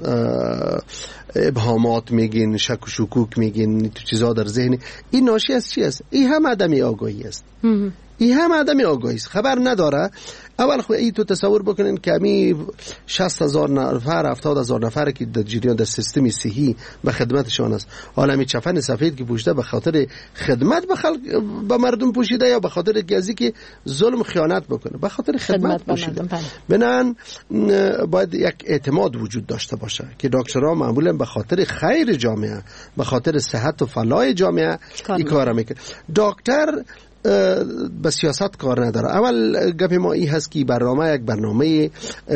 S5: ابهامات میگین، شک و شکوک میگین، تو چیزا در ذهن. این ناشی از چی است؟ این هم عدم آگاهی است. این هم عدم آگاهی است، خبر نداره. اول خود ای تو تصور بکنین که امی 60,000 نفر 70,000 نفر که در جریان در سیستم صحی به خدمتشان است، حالا می چفن سفید که پوشیده به خاطر خدمت به مردم پوشیده یا به خاطر گزی که ظلم خیانت بکنه؟ به خاطر خدمت پوشیده. بنان باید یک اعتماد وجود داشته باشه که دکترها معمولا به خاطر خیر جامعه، به خاطر صحت و فلاح جامعه این کارا میکنه. دکتر به سیاست کار نداره. اول گپ ما این هست که برنامه یک برنامه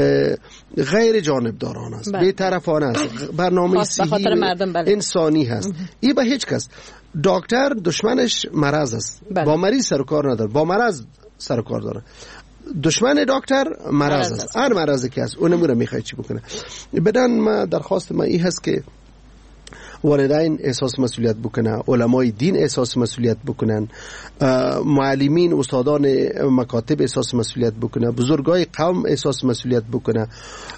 S5: غیر جانبداران است، بی‌طرفانه است، برنامه صحی انسانی هست. این به هیچ کس. دکتر دشمنش مرض است، با مریض سر و کار نداره، با مرض سر و کار داره. دشمن دکتر مرض است، هر مرضی که هست اونمو رو میخواد چی بکنه. بدن ما درخواست ما این هست که والدین احساس مسئولیت بکنن، علمای دین احساس مسئولیت بکنن، معلمین استادان مکاتب احساس مسئولیت بکنن، بزرگای قوم احساس مسئولیت بکنن،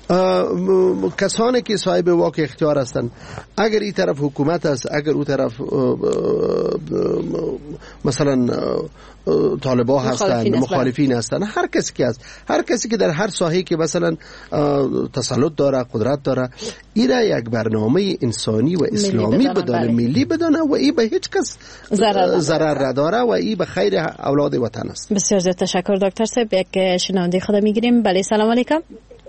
S5: کسانی که صاحب واقع اختیار هستن. اگر این طرف حکومت است، اگر اون طرف مثلا طالبا هستن، مخالفین هستن، هر کسی که هست، هر کسی که در هر ساحه‌ای که مثلا تسلط داره، قدرت داره، این یک برنامه انسانی و اسلامی بدانه، ملی بدانه و این به هیچ کس ضرر نداره و این به خیر اولاد وطن است.
S3: بسیار زیاد تشکر دکتر صاحب. یک شنونده خدا میگیریم. بله سلام علیکم.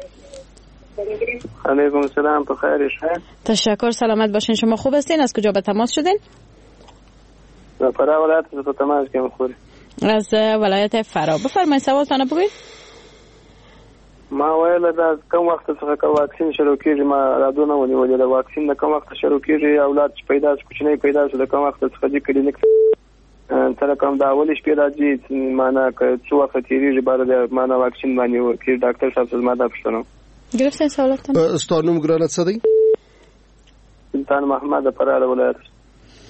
S8: علیکم السلام. بخیر شما؟
S3: تشکر، سلامت باشین. شما خوب هستین؟ از کجا به تماس شدین؟
S8: از فرا ولایت به تماس که مخوری.
S3: از ولایت فرا. بفرمایید سوالتون بگوید.
S8: ما ویل دا کوم وخت څخه واکسین شروع کیږي؟ ما رادو نه ونیولې. دا واکسین د کوم وخت شروع کیږي؟ اولاد پیدا شي، کوچنی پیدا شي، د کوم وخت څخه د کلینیک تر کوم دا اول شپې راځي؟ معنا که څو وخت تیریږي بعد د معنا واکسین باندې ورکی؟ ډاکټر صاحب زما دا پښتنه
S3: گرفتین سوالتون.
S5: استاد نوم ګرانت څه دی؟
S8: سلطان محمد پرال ولایت.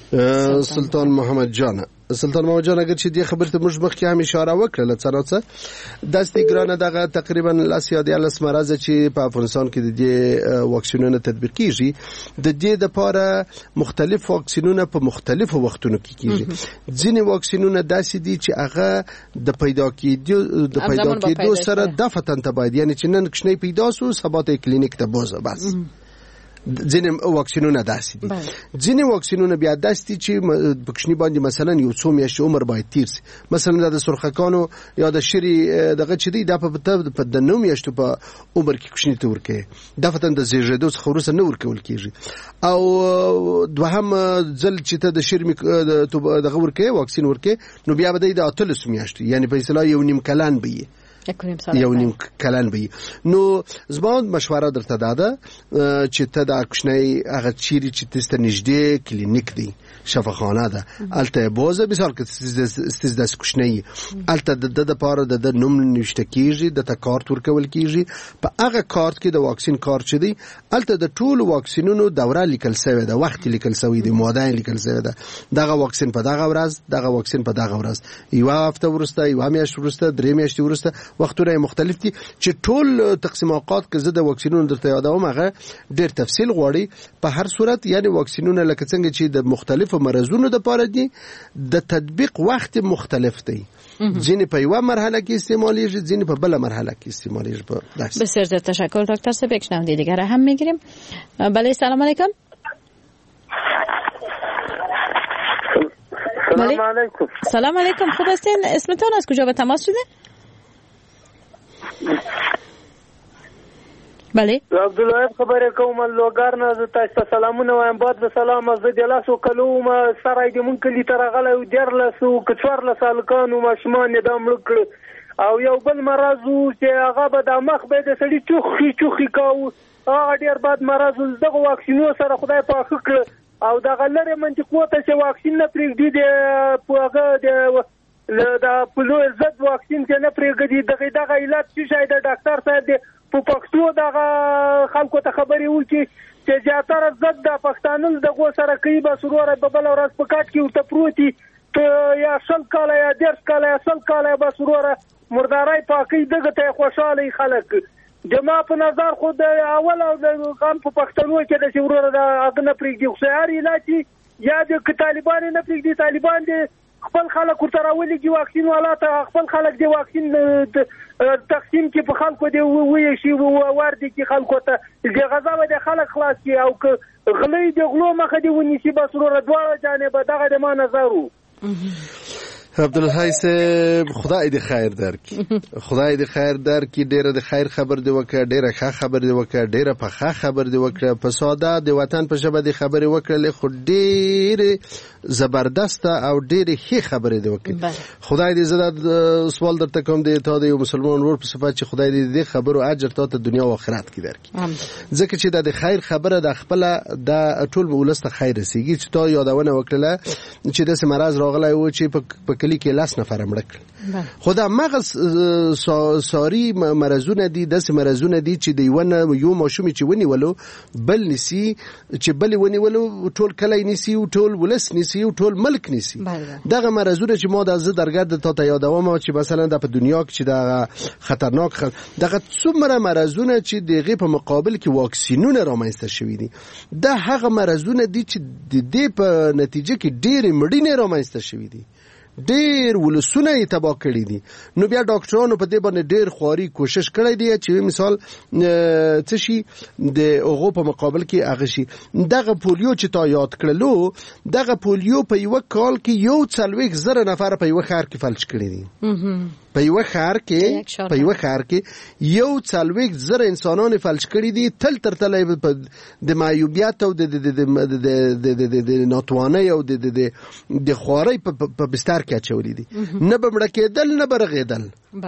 S5: سلطان محمد جان اگر چې دې خبرته موږ مخکې هم اشاره وکړه څه داسې ګرانه دغه تقریبا لاسیادي مرزه چې په افغانستان کې د دې واکسینونو تطبیق کیږي د دې لپاره مختلف واکسینونه په مختلفو وختونو کې کیږي ځینې واکسینونه داسې دي چې هغه د پیدا کېدو سره دفتن ته باید یعنی چې نن کښنی پیدا سو سبا ته کلینیک ته بوزه بس ځینې واکسینونه داسې دي ځینې واکسینونه بیا داسې دي چې پکښنی باندې مثلا یو څو میاشتې عمر باید تیر شي مثلا د سرخکانو یا د شری دغه چې دی د په د 9 میاشتو په عمر کې کښنی ته ورکه د فتن د زیږیدو څخه وروسته نه ورکول کیږي او دوهم ځل چې ته د شری دغه ورکه واکسین ورکه نو بیا به د 8 میاشتې یعنی په اصطلاح یو نیم کلن به یو نیم کلن به نو زما مشوره درته داده چې ته د کوچنی هغه چیرې چې تاسو نږدې کلینیک دی شفاخانه ده الته بوزه مثال کې ستاسو د کوچنی الته د لپاره د نوم نشته کیږي د کارت ورکول کیږي په هغه کارت کې د واکسین کارت چې دی الته د ټول واکسینونو دوره لیکل شوی ده وخت لیکل شوی دی ماده لیکل شوی ده دغه واکسین په دغه ورځ دغه واکسین په دغه ورځ یو هفته ورسته یو میاشت ورسته درې میاشتې ورسته وختونه مختلف دي چې ټول تقسیم اوقات کې زده واکسینونو درته یادوم هغه ډېر تفصیل غواړي په هر صورت یعنی واکسینونه لکه څنګه چې د مختلفو مرزونو د پاره دي د تطبیق وخت مختلف دی ځینې په یو مرحله کې استعمالیږي ځینې په بل مرحله کې استعمالیږي
S3: بسیار زیاد تشکر دکتر صاحب یک شنونده دیگر هم میگیریم بله سلام علیکم
S10: سلام علیکم
S3: سلام علیکم خوب هستین اسمتون از کجا به تماس شده بله
S10: عبدالوهاب خبره کوم لوګار نه تاسو سلامونه وایم بعد سلام از دې لاسو کلوم سره دې مونږ کلی تر غلې ډیر لاسو کڅوار لاسال کانو ماشمان د املک او یو بل مرزو چې هغه به د مخ به د سړي چوخي کاو هغه ډیر بعد مرزو دغه واکسینو سره خدای په خکل او دغه لره منطقه ته چې واکسین نه پرېږدي د پوهه د پلو زد واکسین چې نه پرېږدي دغه علت چې شاید ډاکټر صاحب په پښتو دغه خلکو ته خبري وکړي چې زیاتره زد د پښتانل دغه سره کوي به سرور په بل ورځ په کاټ کې ورته پروتي ته یا شل کاله یا 10 کاله یا 100 کاله به سرور مردارای پاکي دغه ته خوشاله خلک جما په نظر خود اول او د قام په پښتنو کې د سرور د اغنه پرېږدي خو هر علاج یا د طالبان نه پرېږدي طالبان دي خپل خلک ورتراولي چې واکسین ولاته خپل خلک دی واکسین تقسیم کې په خلکو دی وې شي وردی کې خلکو ته د غذا د خلک خلاص کی او غلې د غلو مخه دی ونیسي بس ورو دواړه جانب دغه د ما نظرو
S5: عبدالحی صاحب خدای دې خیر درکړي خدای دې خیر درکړي ډېر د خیر خبر دی وکړه ډېر ښه خبر دی وکړه ډېر په ښه خبر دی وکړه په ساده د وطن په ژبه دی خبرې وکړلې خو ډېر زبردست او ډېر ښه خبرې دی وکړي خدای دې زړه سوال درته کوم دی ته د یو مسلمان ورور په صفات چې خدای دې دې خبرو اجر ته دنیا او آخرت کې درکړي ځکه چې د خیر خبره د خپل د ټول ولست خیر رسیږي چې تا یادونه وکړه چې د مرز راغلی و چې کلی کې لاس نفر مړک خدا مغز ساری مرزونه دي د مرزونه دي چې دیونه یو ماشوم چې ونی ولو بل نسی چې بل ونی ولو ټول کلی نسی او ټول ولس نسی او ټول ملک نسی دغه مرزونه چې ما د درګرد ته یادوم چې مثلا د په دنیا کې چې د خطرناک دغه څومره مرزونه چې دغه په مقابل کې واکسینونه رامنځته شوي دي د هغه مرزونه دي چې د دې په نتیجه کې ډېر مړینې رامنځته شوي دي ډېر ولسونه یې تباه کړي دي نو بیا ډاکټرانو په دې باندې ډېر خواري کوشش کړی دی چې مثال څه شي د هغو په مقابل کې هغه شي دغه پولیو چې تا یاد کړلو دغه پولیو په یو کال کې 40,000 نفر په یو ښار کې فلج کړي دي په یو ښار کې 40,000 انسانان فلج کړي دي تل تر تله د معیوبیت او د ناتوانۍ او د خوارۍ په بستر کې اچولي دي نه به مړه کېدل نه به رغېدل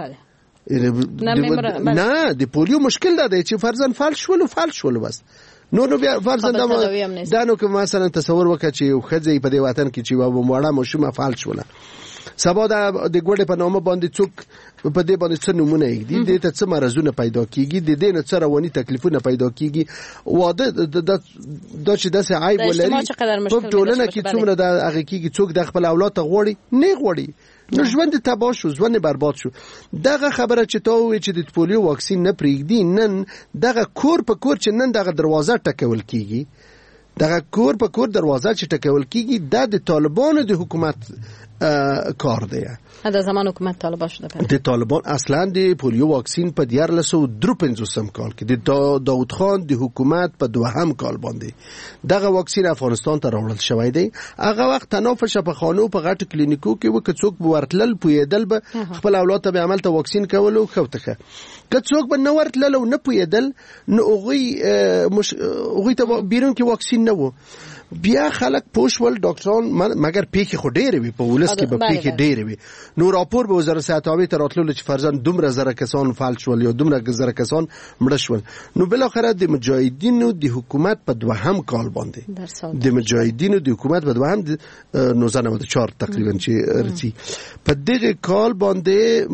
S5: نه د پولیو مشکل دا دی چې فرضاً فلج شولو بس نو بیا فرضاً دا نو که مثلا تصور وکړه چې یو ښځه په دې وطن کې چې یوه مړه ماشومه فلج شوله سبا د ګوډې په نامه باندې څوک په دې باندې څه نمونه یږدي، دې ته څه مرزونه پیدا کیږي، د دې نه څه رواني تکلیفونه پیدا کیږي. واده دا چې داسې عیب ولري په ټولنه کې څومره د هغه کیږي، څوک د خپل اولاد ته غواړي نه غواړي، نو ژوند تباه شو، ژوند برباد شو. دغه خبره چې تا وې چې د پولیو واکسین نه پرېږدي، نن دغه کور په کور چې نن دغه دروازه ټکول کیږي، دغه کور په کور دروازه چې ټکول کیږي، د طالبانو د حکومت کار دی.
S3: دا زمان حکومت طالبان شده
S5: د طالبان اصلا د پولیو واکسین په 1953 کال کې د داود خان د حکومت په 2 کال باندې دغه واکسین افغانستان ته راوړل شوی دی. هغه وخت تناف شفاخانو په غټ کلینیکو کې وکړ، څوک ورتلل پویدل به خپل اولاد ته به عمل ته واکسین کولو خوته، که څوک به نه ورتلل او نه پویدل نو هغوی ته بیرون کې واکسین نه وو. بیا خلک پوښول ډاکټران، مګر پیښې خو ډېرې وي په ولس کې، به پیښې ډېرې وي. نو راپور به وزارت صحت عامه ته راتللو چې فرضاً دومره زره کسان فلج شول یا دومره زره کسان مړه شول. نو بالاخره د مجاهدینو د حکومت په 2 کال باندې د مجاهدینو د حکومت په 1994 تقریبا چې رسي په دغه کال باندې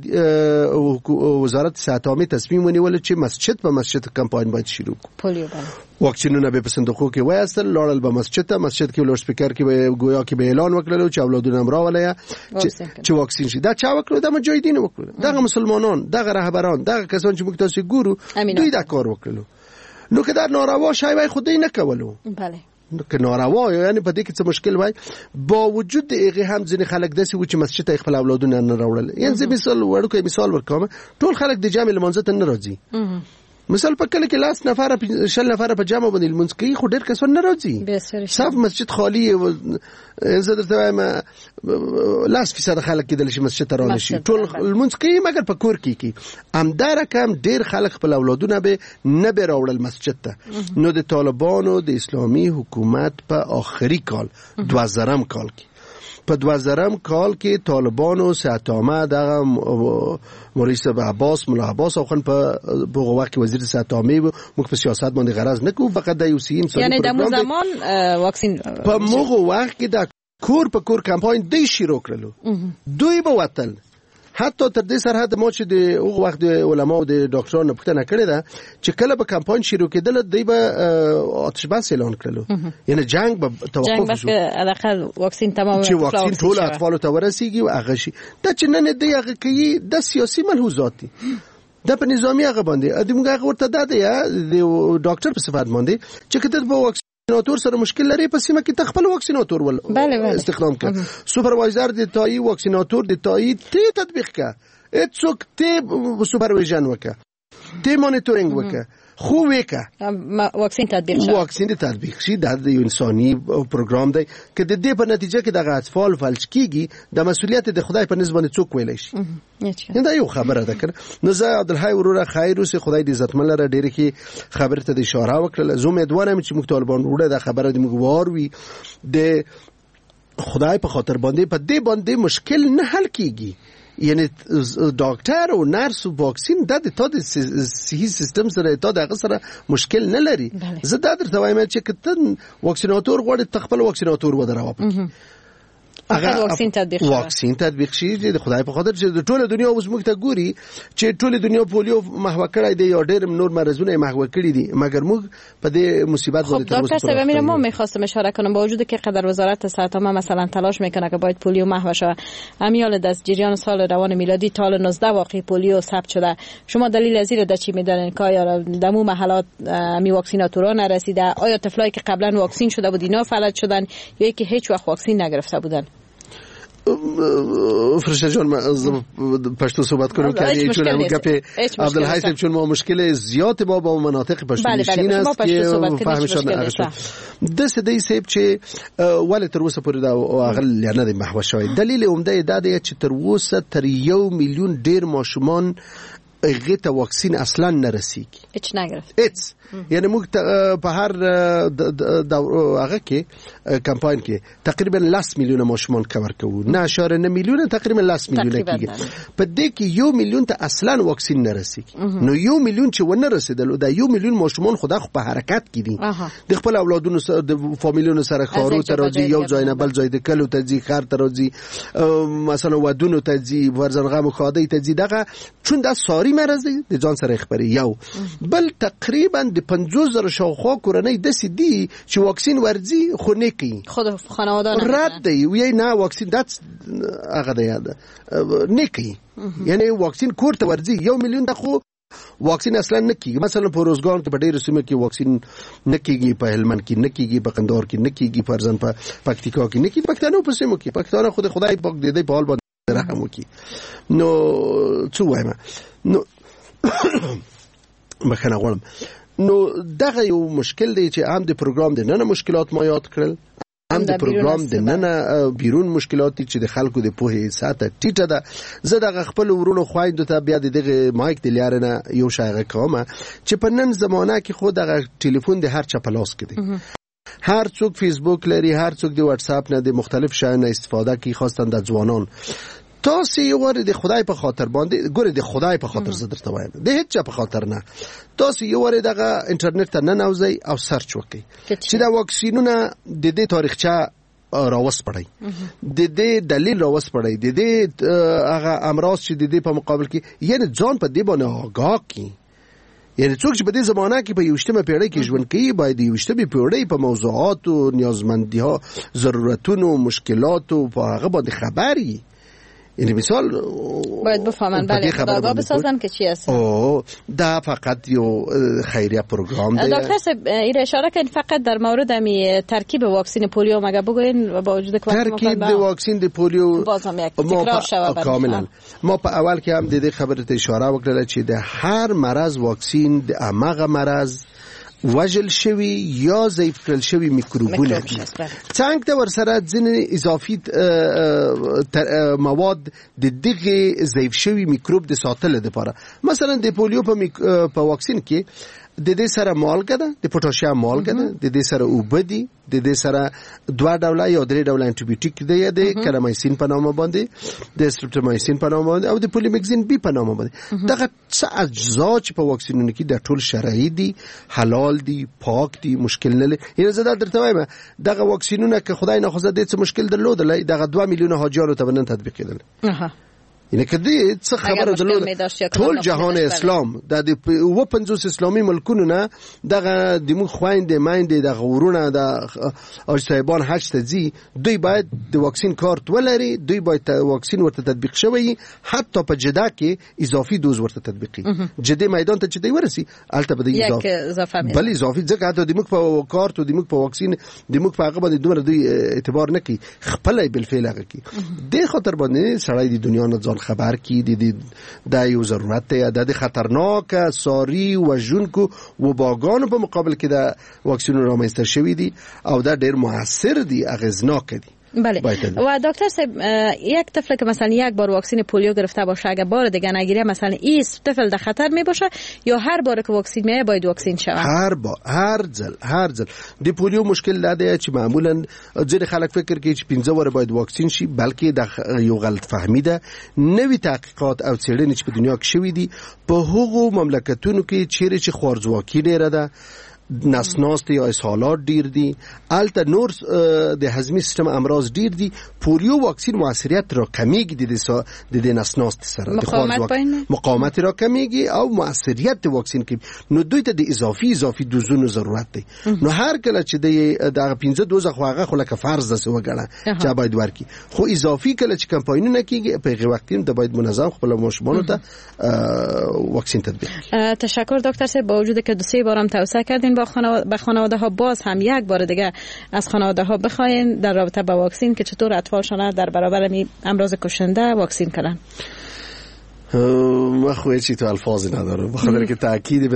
S5: وزارت صحت عامه تصمیم ونیول چې مسجد په مسجد کمپاین باید شروع کړي. واکسینونه به په صندوقو کې وایستل، لاړل به مسجد کې لوډ سپیکر کې به گویا کې به اعلان وکړل چې اولادونه امراولیا چې واکسین شي. دا چا وکړو؟ د مجاهدینو وکړو، دغه مسلمانان، دغه رهبران، دغه کسان چې موږ تاسو ګورو دوی دا کار وکړو. نو که دا ناروا شای وای خدای نه کولو،
S3: بله
S5: که ناروا یعنی په دې کې څه مشکل وای، با وجود د هغه هم ځینې خلک داسې و چې مسجد ته خپل اولادونه نه راوړل. یعنی زه مثال ورکوم، ټول خلک د جامع لمانځه ته نه راځي. مثال په کله کې 10 نفر 20 نفر په جامع باندې لمونځ کوي، خو ډېر کسان نه راځي، صاف مسجد خالی. زه درته وایم 10% خلک کېدل شي مسجد ته رانه شي، ټول لمونځ کوي مګر په کور کې کوي. همدا رقم ډېر خلک خپل اولادونه به نه به راوړل مسجد ته. نو د طالبانو د اسلامي حکومت په آخري کال 2000 کال کې په 2000 کال کې طالبانو صحت عامه دغه مولوی صاحب عباس ملا عباس او خن په هغه وخت وزیر صحت عامه موږ په سیاست باندې غرض نه کوو، فقط د یو سیم
S3: یعنی د زمان واکسین
S5: په موږ وخت کې د کور په کور کمپاین دی شروع کړلو. دوی به وتل حتی تر دې سرحد ما چې د هغه وخت د علماو د ډاکټرانو پوښتنه کړې ده چې کله به کمپاین شروع کېدل دوی به آتش بس اعلان کړلو، یعنی جنگ به توقف شو،
S3: جنگ واکسین تمام
S5: چې واکسین ټول اطفالو ته ورسیږي او هغه شي. دا چې نن دی هغه کوي د سیاسي ملحوظات دي، د په نظامی هغه باندې د موږ هغه ورته د ډاکټر په صفات باندې چې کته په واکسیناتور سره مشکل لري په سیمه کې تخپل واکسیناتور ول استخدام کړ. سوپروایزر د تایید واکسیناتور د تایید ته تطبیق کړه، اڅوک ته سوپروایزن وکړه، ته مانیټورینګ وکړه، خو وکړه
S3: واکسین تطبیق شي،
S5: واکسین تطبیق شي. دا د انساني پروګرام دی که د دې په نتیجه کې دغه اطفال فلج کیږي د مسؤلیت د خدای په نسبت څوک ویلی شي. دا یو خبره ده کنه. نو زه عبدالحی وروره خیر اوسې، خدای دې عزتمن لره، ډېرې کې خبرې ته د اشاره وکړله. زه امیدوارم چې موږ طالبان وروړه دا خبره د موږ واروي، د خدای په خاطر باندې په دې باندې مشکل نه حل کیږي. یعنی ډاکټر او نرس او واکسین د صحي سیستم سره دغه سره مشکل نه لري. زه دا درته وایم چې کته واکسیناتور غواړي تخپل واکسیناتور ودراوه
S3: هغه
S5: واکسین تطبیق شي. د خدای په خاطر چې د ټوله دنیا اوس موږ ته ګوري چې ټوله دنیا پولیو محو کړی دی یا ډېر نور مرزونه محو کړی دي، مګر موږ په دې مصیبت باندې
S3: تر اوسه دکتر صاحب ما می‌خواستم اشاره کنم با وجود که قدر وزارت صحت عامه مثلا تلاش میکنه که باید پولیو محو شه، امیال از جریان سال روان میلادی تا 19 واقعی پولیو ثبت شده. شما دلیل از این چی میدانید که آیا دمو محلات می واکسیناتورا نرسیده؟ آیا طفلایی که قبلا واکسین شده بود اینا فلج شدن یا اینکه هیچ وقت واکسین نگرفته بودن؟
S5: فرشته جان پشتو صحبت کنم که چون گپ عبدالحی صاحب چون ما مشکل زیاد با مناطق پشتو نشین است که فهمشان اغشد دست دی صاحب چې ولی تر اوسه پورې دا اغل نه دی محو شوی. دلیل عمده دا دی چې تر اوسه تر 1 میلیون ډیر ماشومان هغه ته واکسین اصلا نرسیږي،
S3: هیڅ نگرفت.
S5: یعنی موږ په هر هغه کې کمپاین کې تقریبا 10 میلیونه ماشومان کور کوو، 9.9 میلیونه تقریبا 10 میلیونه کېږي. په دې کې 1 میلیون ته اصلا واکسین نرسیږي. نو 1 میلیون چې ونه رسیدل، دا 1 میلیون ماشومان خدا خو په حرکت کې دي، د خپل اولادونو سره د فامیلونو سره خارو ته راځي، یو ځای نه بل ځای د کلو ته ځي، خار ته راځي، مثلا ودونو ته ځي، ورزنغه مخاده ته ځي. دغه چون دا ساری مرض دی د ځان سره خبري. یو بل تقریبا د 50,000 شاوخوا کورنۍ داسې دي چې واکسین ورځي خو نه کوي،
S3: خود خانواده
S5: رد دی وی نه واکسین دات هغه دی نه کوي. یعنی واکسین کور ته ورځي 1 میلیون ته خو واکسین اصلا نه کیږي. مثلا په روزګان کې په ډېر سیمو کې واکسین نه کیږي، په هلمند کې نه کیږي، په قندهار کې نه کیږي، فرزن په پکتیکا کې نه کیږي، پښتنو په سیمو کې پښتانه خدای پاک دې په حال باندې رحم وکړي. نو څه وایم، نو بخنه غواړم. نو دغه یو مشکل دی چې هم د پروګرام د نن مشکلات ما یاد کړل، هم د پروګرام د نن بیرون مشکلات چې د خلکو د پوهې ساته ټیټه ده. زه دغه خپل ورونو خوایندو ته بیا دغه مایک د لیارنه یو شایغه کوم چې په نن زمانه کې خو دغه ټلیفون د هر چا په لاس کې دی، هر څوک فیسبوک لري، هر څوک د واتس اپ نه د مختلف شیانو استفاده کوي، خاصتا د ځوانان. تاسو یو ور د خدای په خاطر باندې ګوره، د خدای په خاطر زه درته وایم، د هیڅ چا په خاطر نه. تاسو یو ور دغه انټرنیټ ته ننوځئ او سرچ وکړئ چې دا واکسینونه د دې تاریخچه راوسپړئ، د دې دلیل راوسپړئ، د دې هغه امراض چې د دې په مقابل کې یعنی ځان په دې باندې آگاه کړي. یعنی څوک چې په دې زمانه کې په 21مه پیړۍ کې ژوند کوي باید د 21مې پیړۍ په موضوعاتو، نیازمندی‌ها، ضرورتونو، مشکلاتو په هغه باندې خبري. یعنی مثال
S3: باید بفهمن، بله خداگاه بسازن که چی هست.
S5: دا فقط یو خیریه پروگرام ده.
S3: دکتر صاحب این اشاره کردین فقط در مورد امی ترکیب واکسین پولیو مگه بگوین و با وجود که
S5: ترکیب واکسین پولیو
S3: باز هم یک تکرار شود.
S5: کاملا ما په اول کې هم د دې خبره ته اشاره وکړه چې د هر مرض واکسین د امغه مرض وژل شوی یا ضعیف کړل شوی میکروبونه دي. څنګه ته ورسره ځینې اضافي مواد د دغه ضعیف شوی میکروب د ساتلو لپاره، مثلا د پولیو په واکسین کې د دې سره مالګه ده، د پوتاشیم مالګه ده، د دې سره اوبه دي، د دې سره 2 ډوله یا 3 ډوله انټي بیوټیک دی، د کلامایسین په نامه باندې، د سټریپټومایسین په نامه باندې او د پولیمیکسین بی په نامه باندې. دغه څه اجزا چې په واکسینونو کې د ټول شرعي دي، حلال دي، پاک دي، مشکل نه لري. یعنی زه درته وایم دغه واکسینونه که خدای نخواسته د څه مشکل درلودل، دغه 2 میلیونه حاجیانو ته ونن تطبیق کېدل. یعنی کدی څه خبره درلود ټول جهان اسلام د 50 اسلامي ملکونو نه دغه د موږ خويندې مایندې د غورونه د اجتماعان حج ته ځي، دوی باید د واکسین کارت ولري، دوی باید واکسین ورته تطبیق شوی، حتی په جده کې اضافي دوز ورته تطبیقي. جده میدان ته چې دی ورسي البته به اضافه بل اضافي ځکه حتی د موږ په کارت او د موږ په واکسین د موږ په هغه باندې دومره دوی اعتبار نه کوي، خپل بالفعل هغه کوي. د خطر باندې سړی د دنیا نه ځان خبر کی دی دا یو ضرورت دی، د خطرناک ساری وژونکو وباګانو په مقابل کې د واکسینونو رامنځته شوی دی او دا ډیر موثر دی، اغیزناک دی.
S3: بله و دکتر صاحب یک طفل که مثلا یک بار واکسین پولیو گرفته باشه اگه بار دیگه نگیره مثلا این طفل در خطر می باشه یا هر بار که واکسین میه باید واکسین شود؟ هر ځل د پولیو مشکل ده چې معمولا ځینې خلک فکر کوي چې 15 واره باید واکسین شي، بلکې د یو غلط فهمی ده. نوې تحقیقات او څېړنې چې په دنیا کې شوې دي په هغو مملکتونو کې چیرې چې خوارځواکي ډیره ده، نسناست یا اسهالات ډیر دي، البته نور د هضمي سیستم امراض ډیر دي، پولیو واکسین موثریت را کمیږي د نسناست سره، د مقاومت را کمیږي او موثریت د واکسین کې نو دوی ته د اضافي دوزونو ضرورت دی. نو هر کله چې د 15 دوز خو هغه لکه فرض ده وګڼه چې باید ورکی، خو اضافي کله چې کمپاینونه کیږي په هغه وخت کې د باید منظم خپل ماشومان ته واکسین تطبیق. تشکر دکتر صاحب. با وجود که 2-3 بارم توصیه کردین به خانواده ها، باز هم یک بار دیگه از خانواده ها بخواین در رابطه با واکسین که چطور اطفالشان در برابر امراض کشنده واکسین کنن.
S5: ما خوی چی تو الفاظی ندارم، بخاطر که تأکید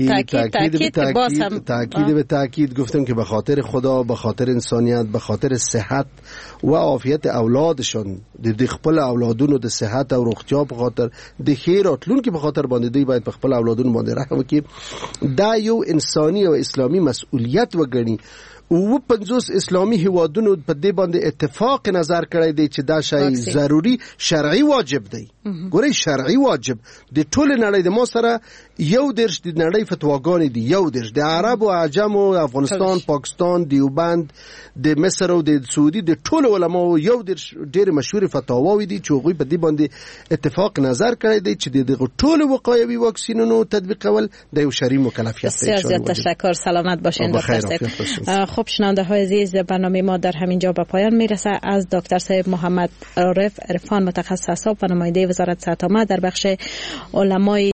S5: به تأکید گفتم که به خاطر خدا، به خاطر انسانیت، به خاطر صحت و عافیت اولادشان، د خپل اولادونو د صحت او روغتیا په خاطر د خیر راتلون کې په خاطر باندې دوی باید په خپل اولادونو باندې رحم وکړي. دا یو انساني او اسلامي مسؤلیت وګڼي. و 50 اسلامی هیوادونو په دې باندې اتفاق نظر کړی دی چې دا شی ضروری شرعي واجب دی. ګورئ شرعي واجب د ټول نړۍ د ما سره یو درش د نړۍ فتواګانې دي، یو درش د عرب او عجم او افغانستان، پاکستان، دیوبند، د مصر او د سعودي د ټول علماو یو درش ډېر مشهور فتاواوي دي چې هغوی په دې باندې اتفاق نظر کړی دی چې د ټول وقایوي واکسینونو تطبیقول د یو شرعي مکلفیت دی.
S3: بسیار تشکر، سلامت باشین دکتر صاحب. خب شنونده های عزیز، برنامه ما در همین جا به پایان میرسه. از دکتر صاحب محمد عارف عرفان، متخصص و نماینده وزارت صحت عامه در بخش علمای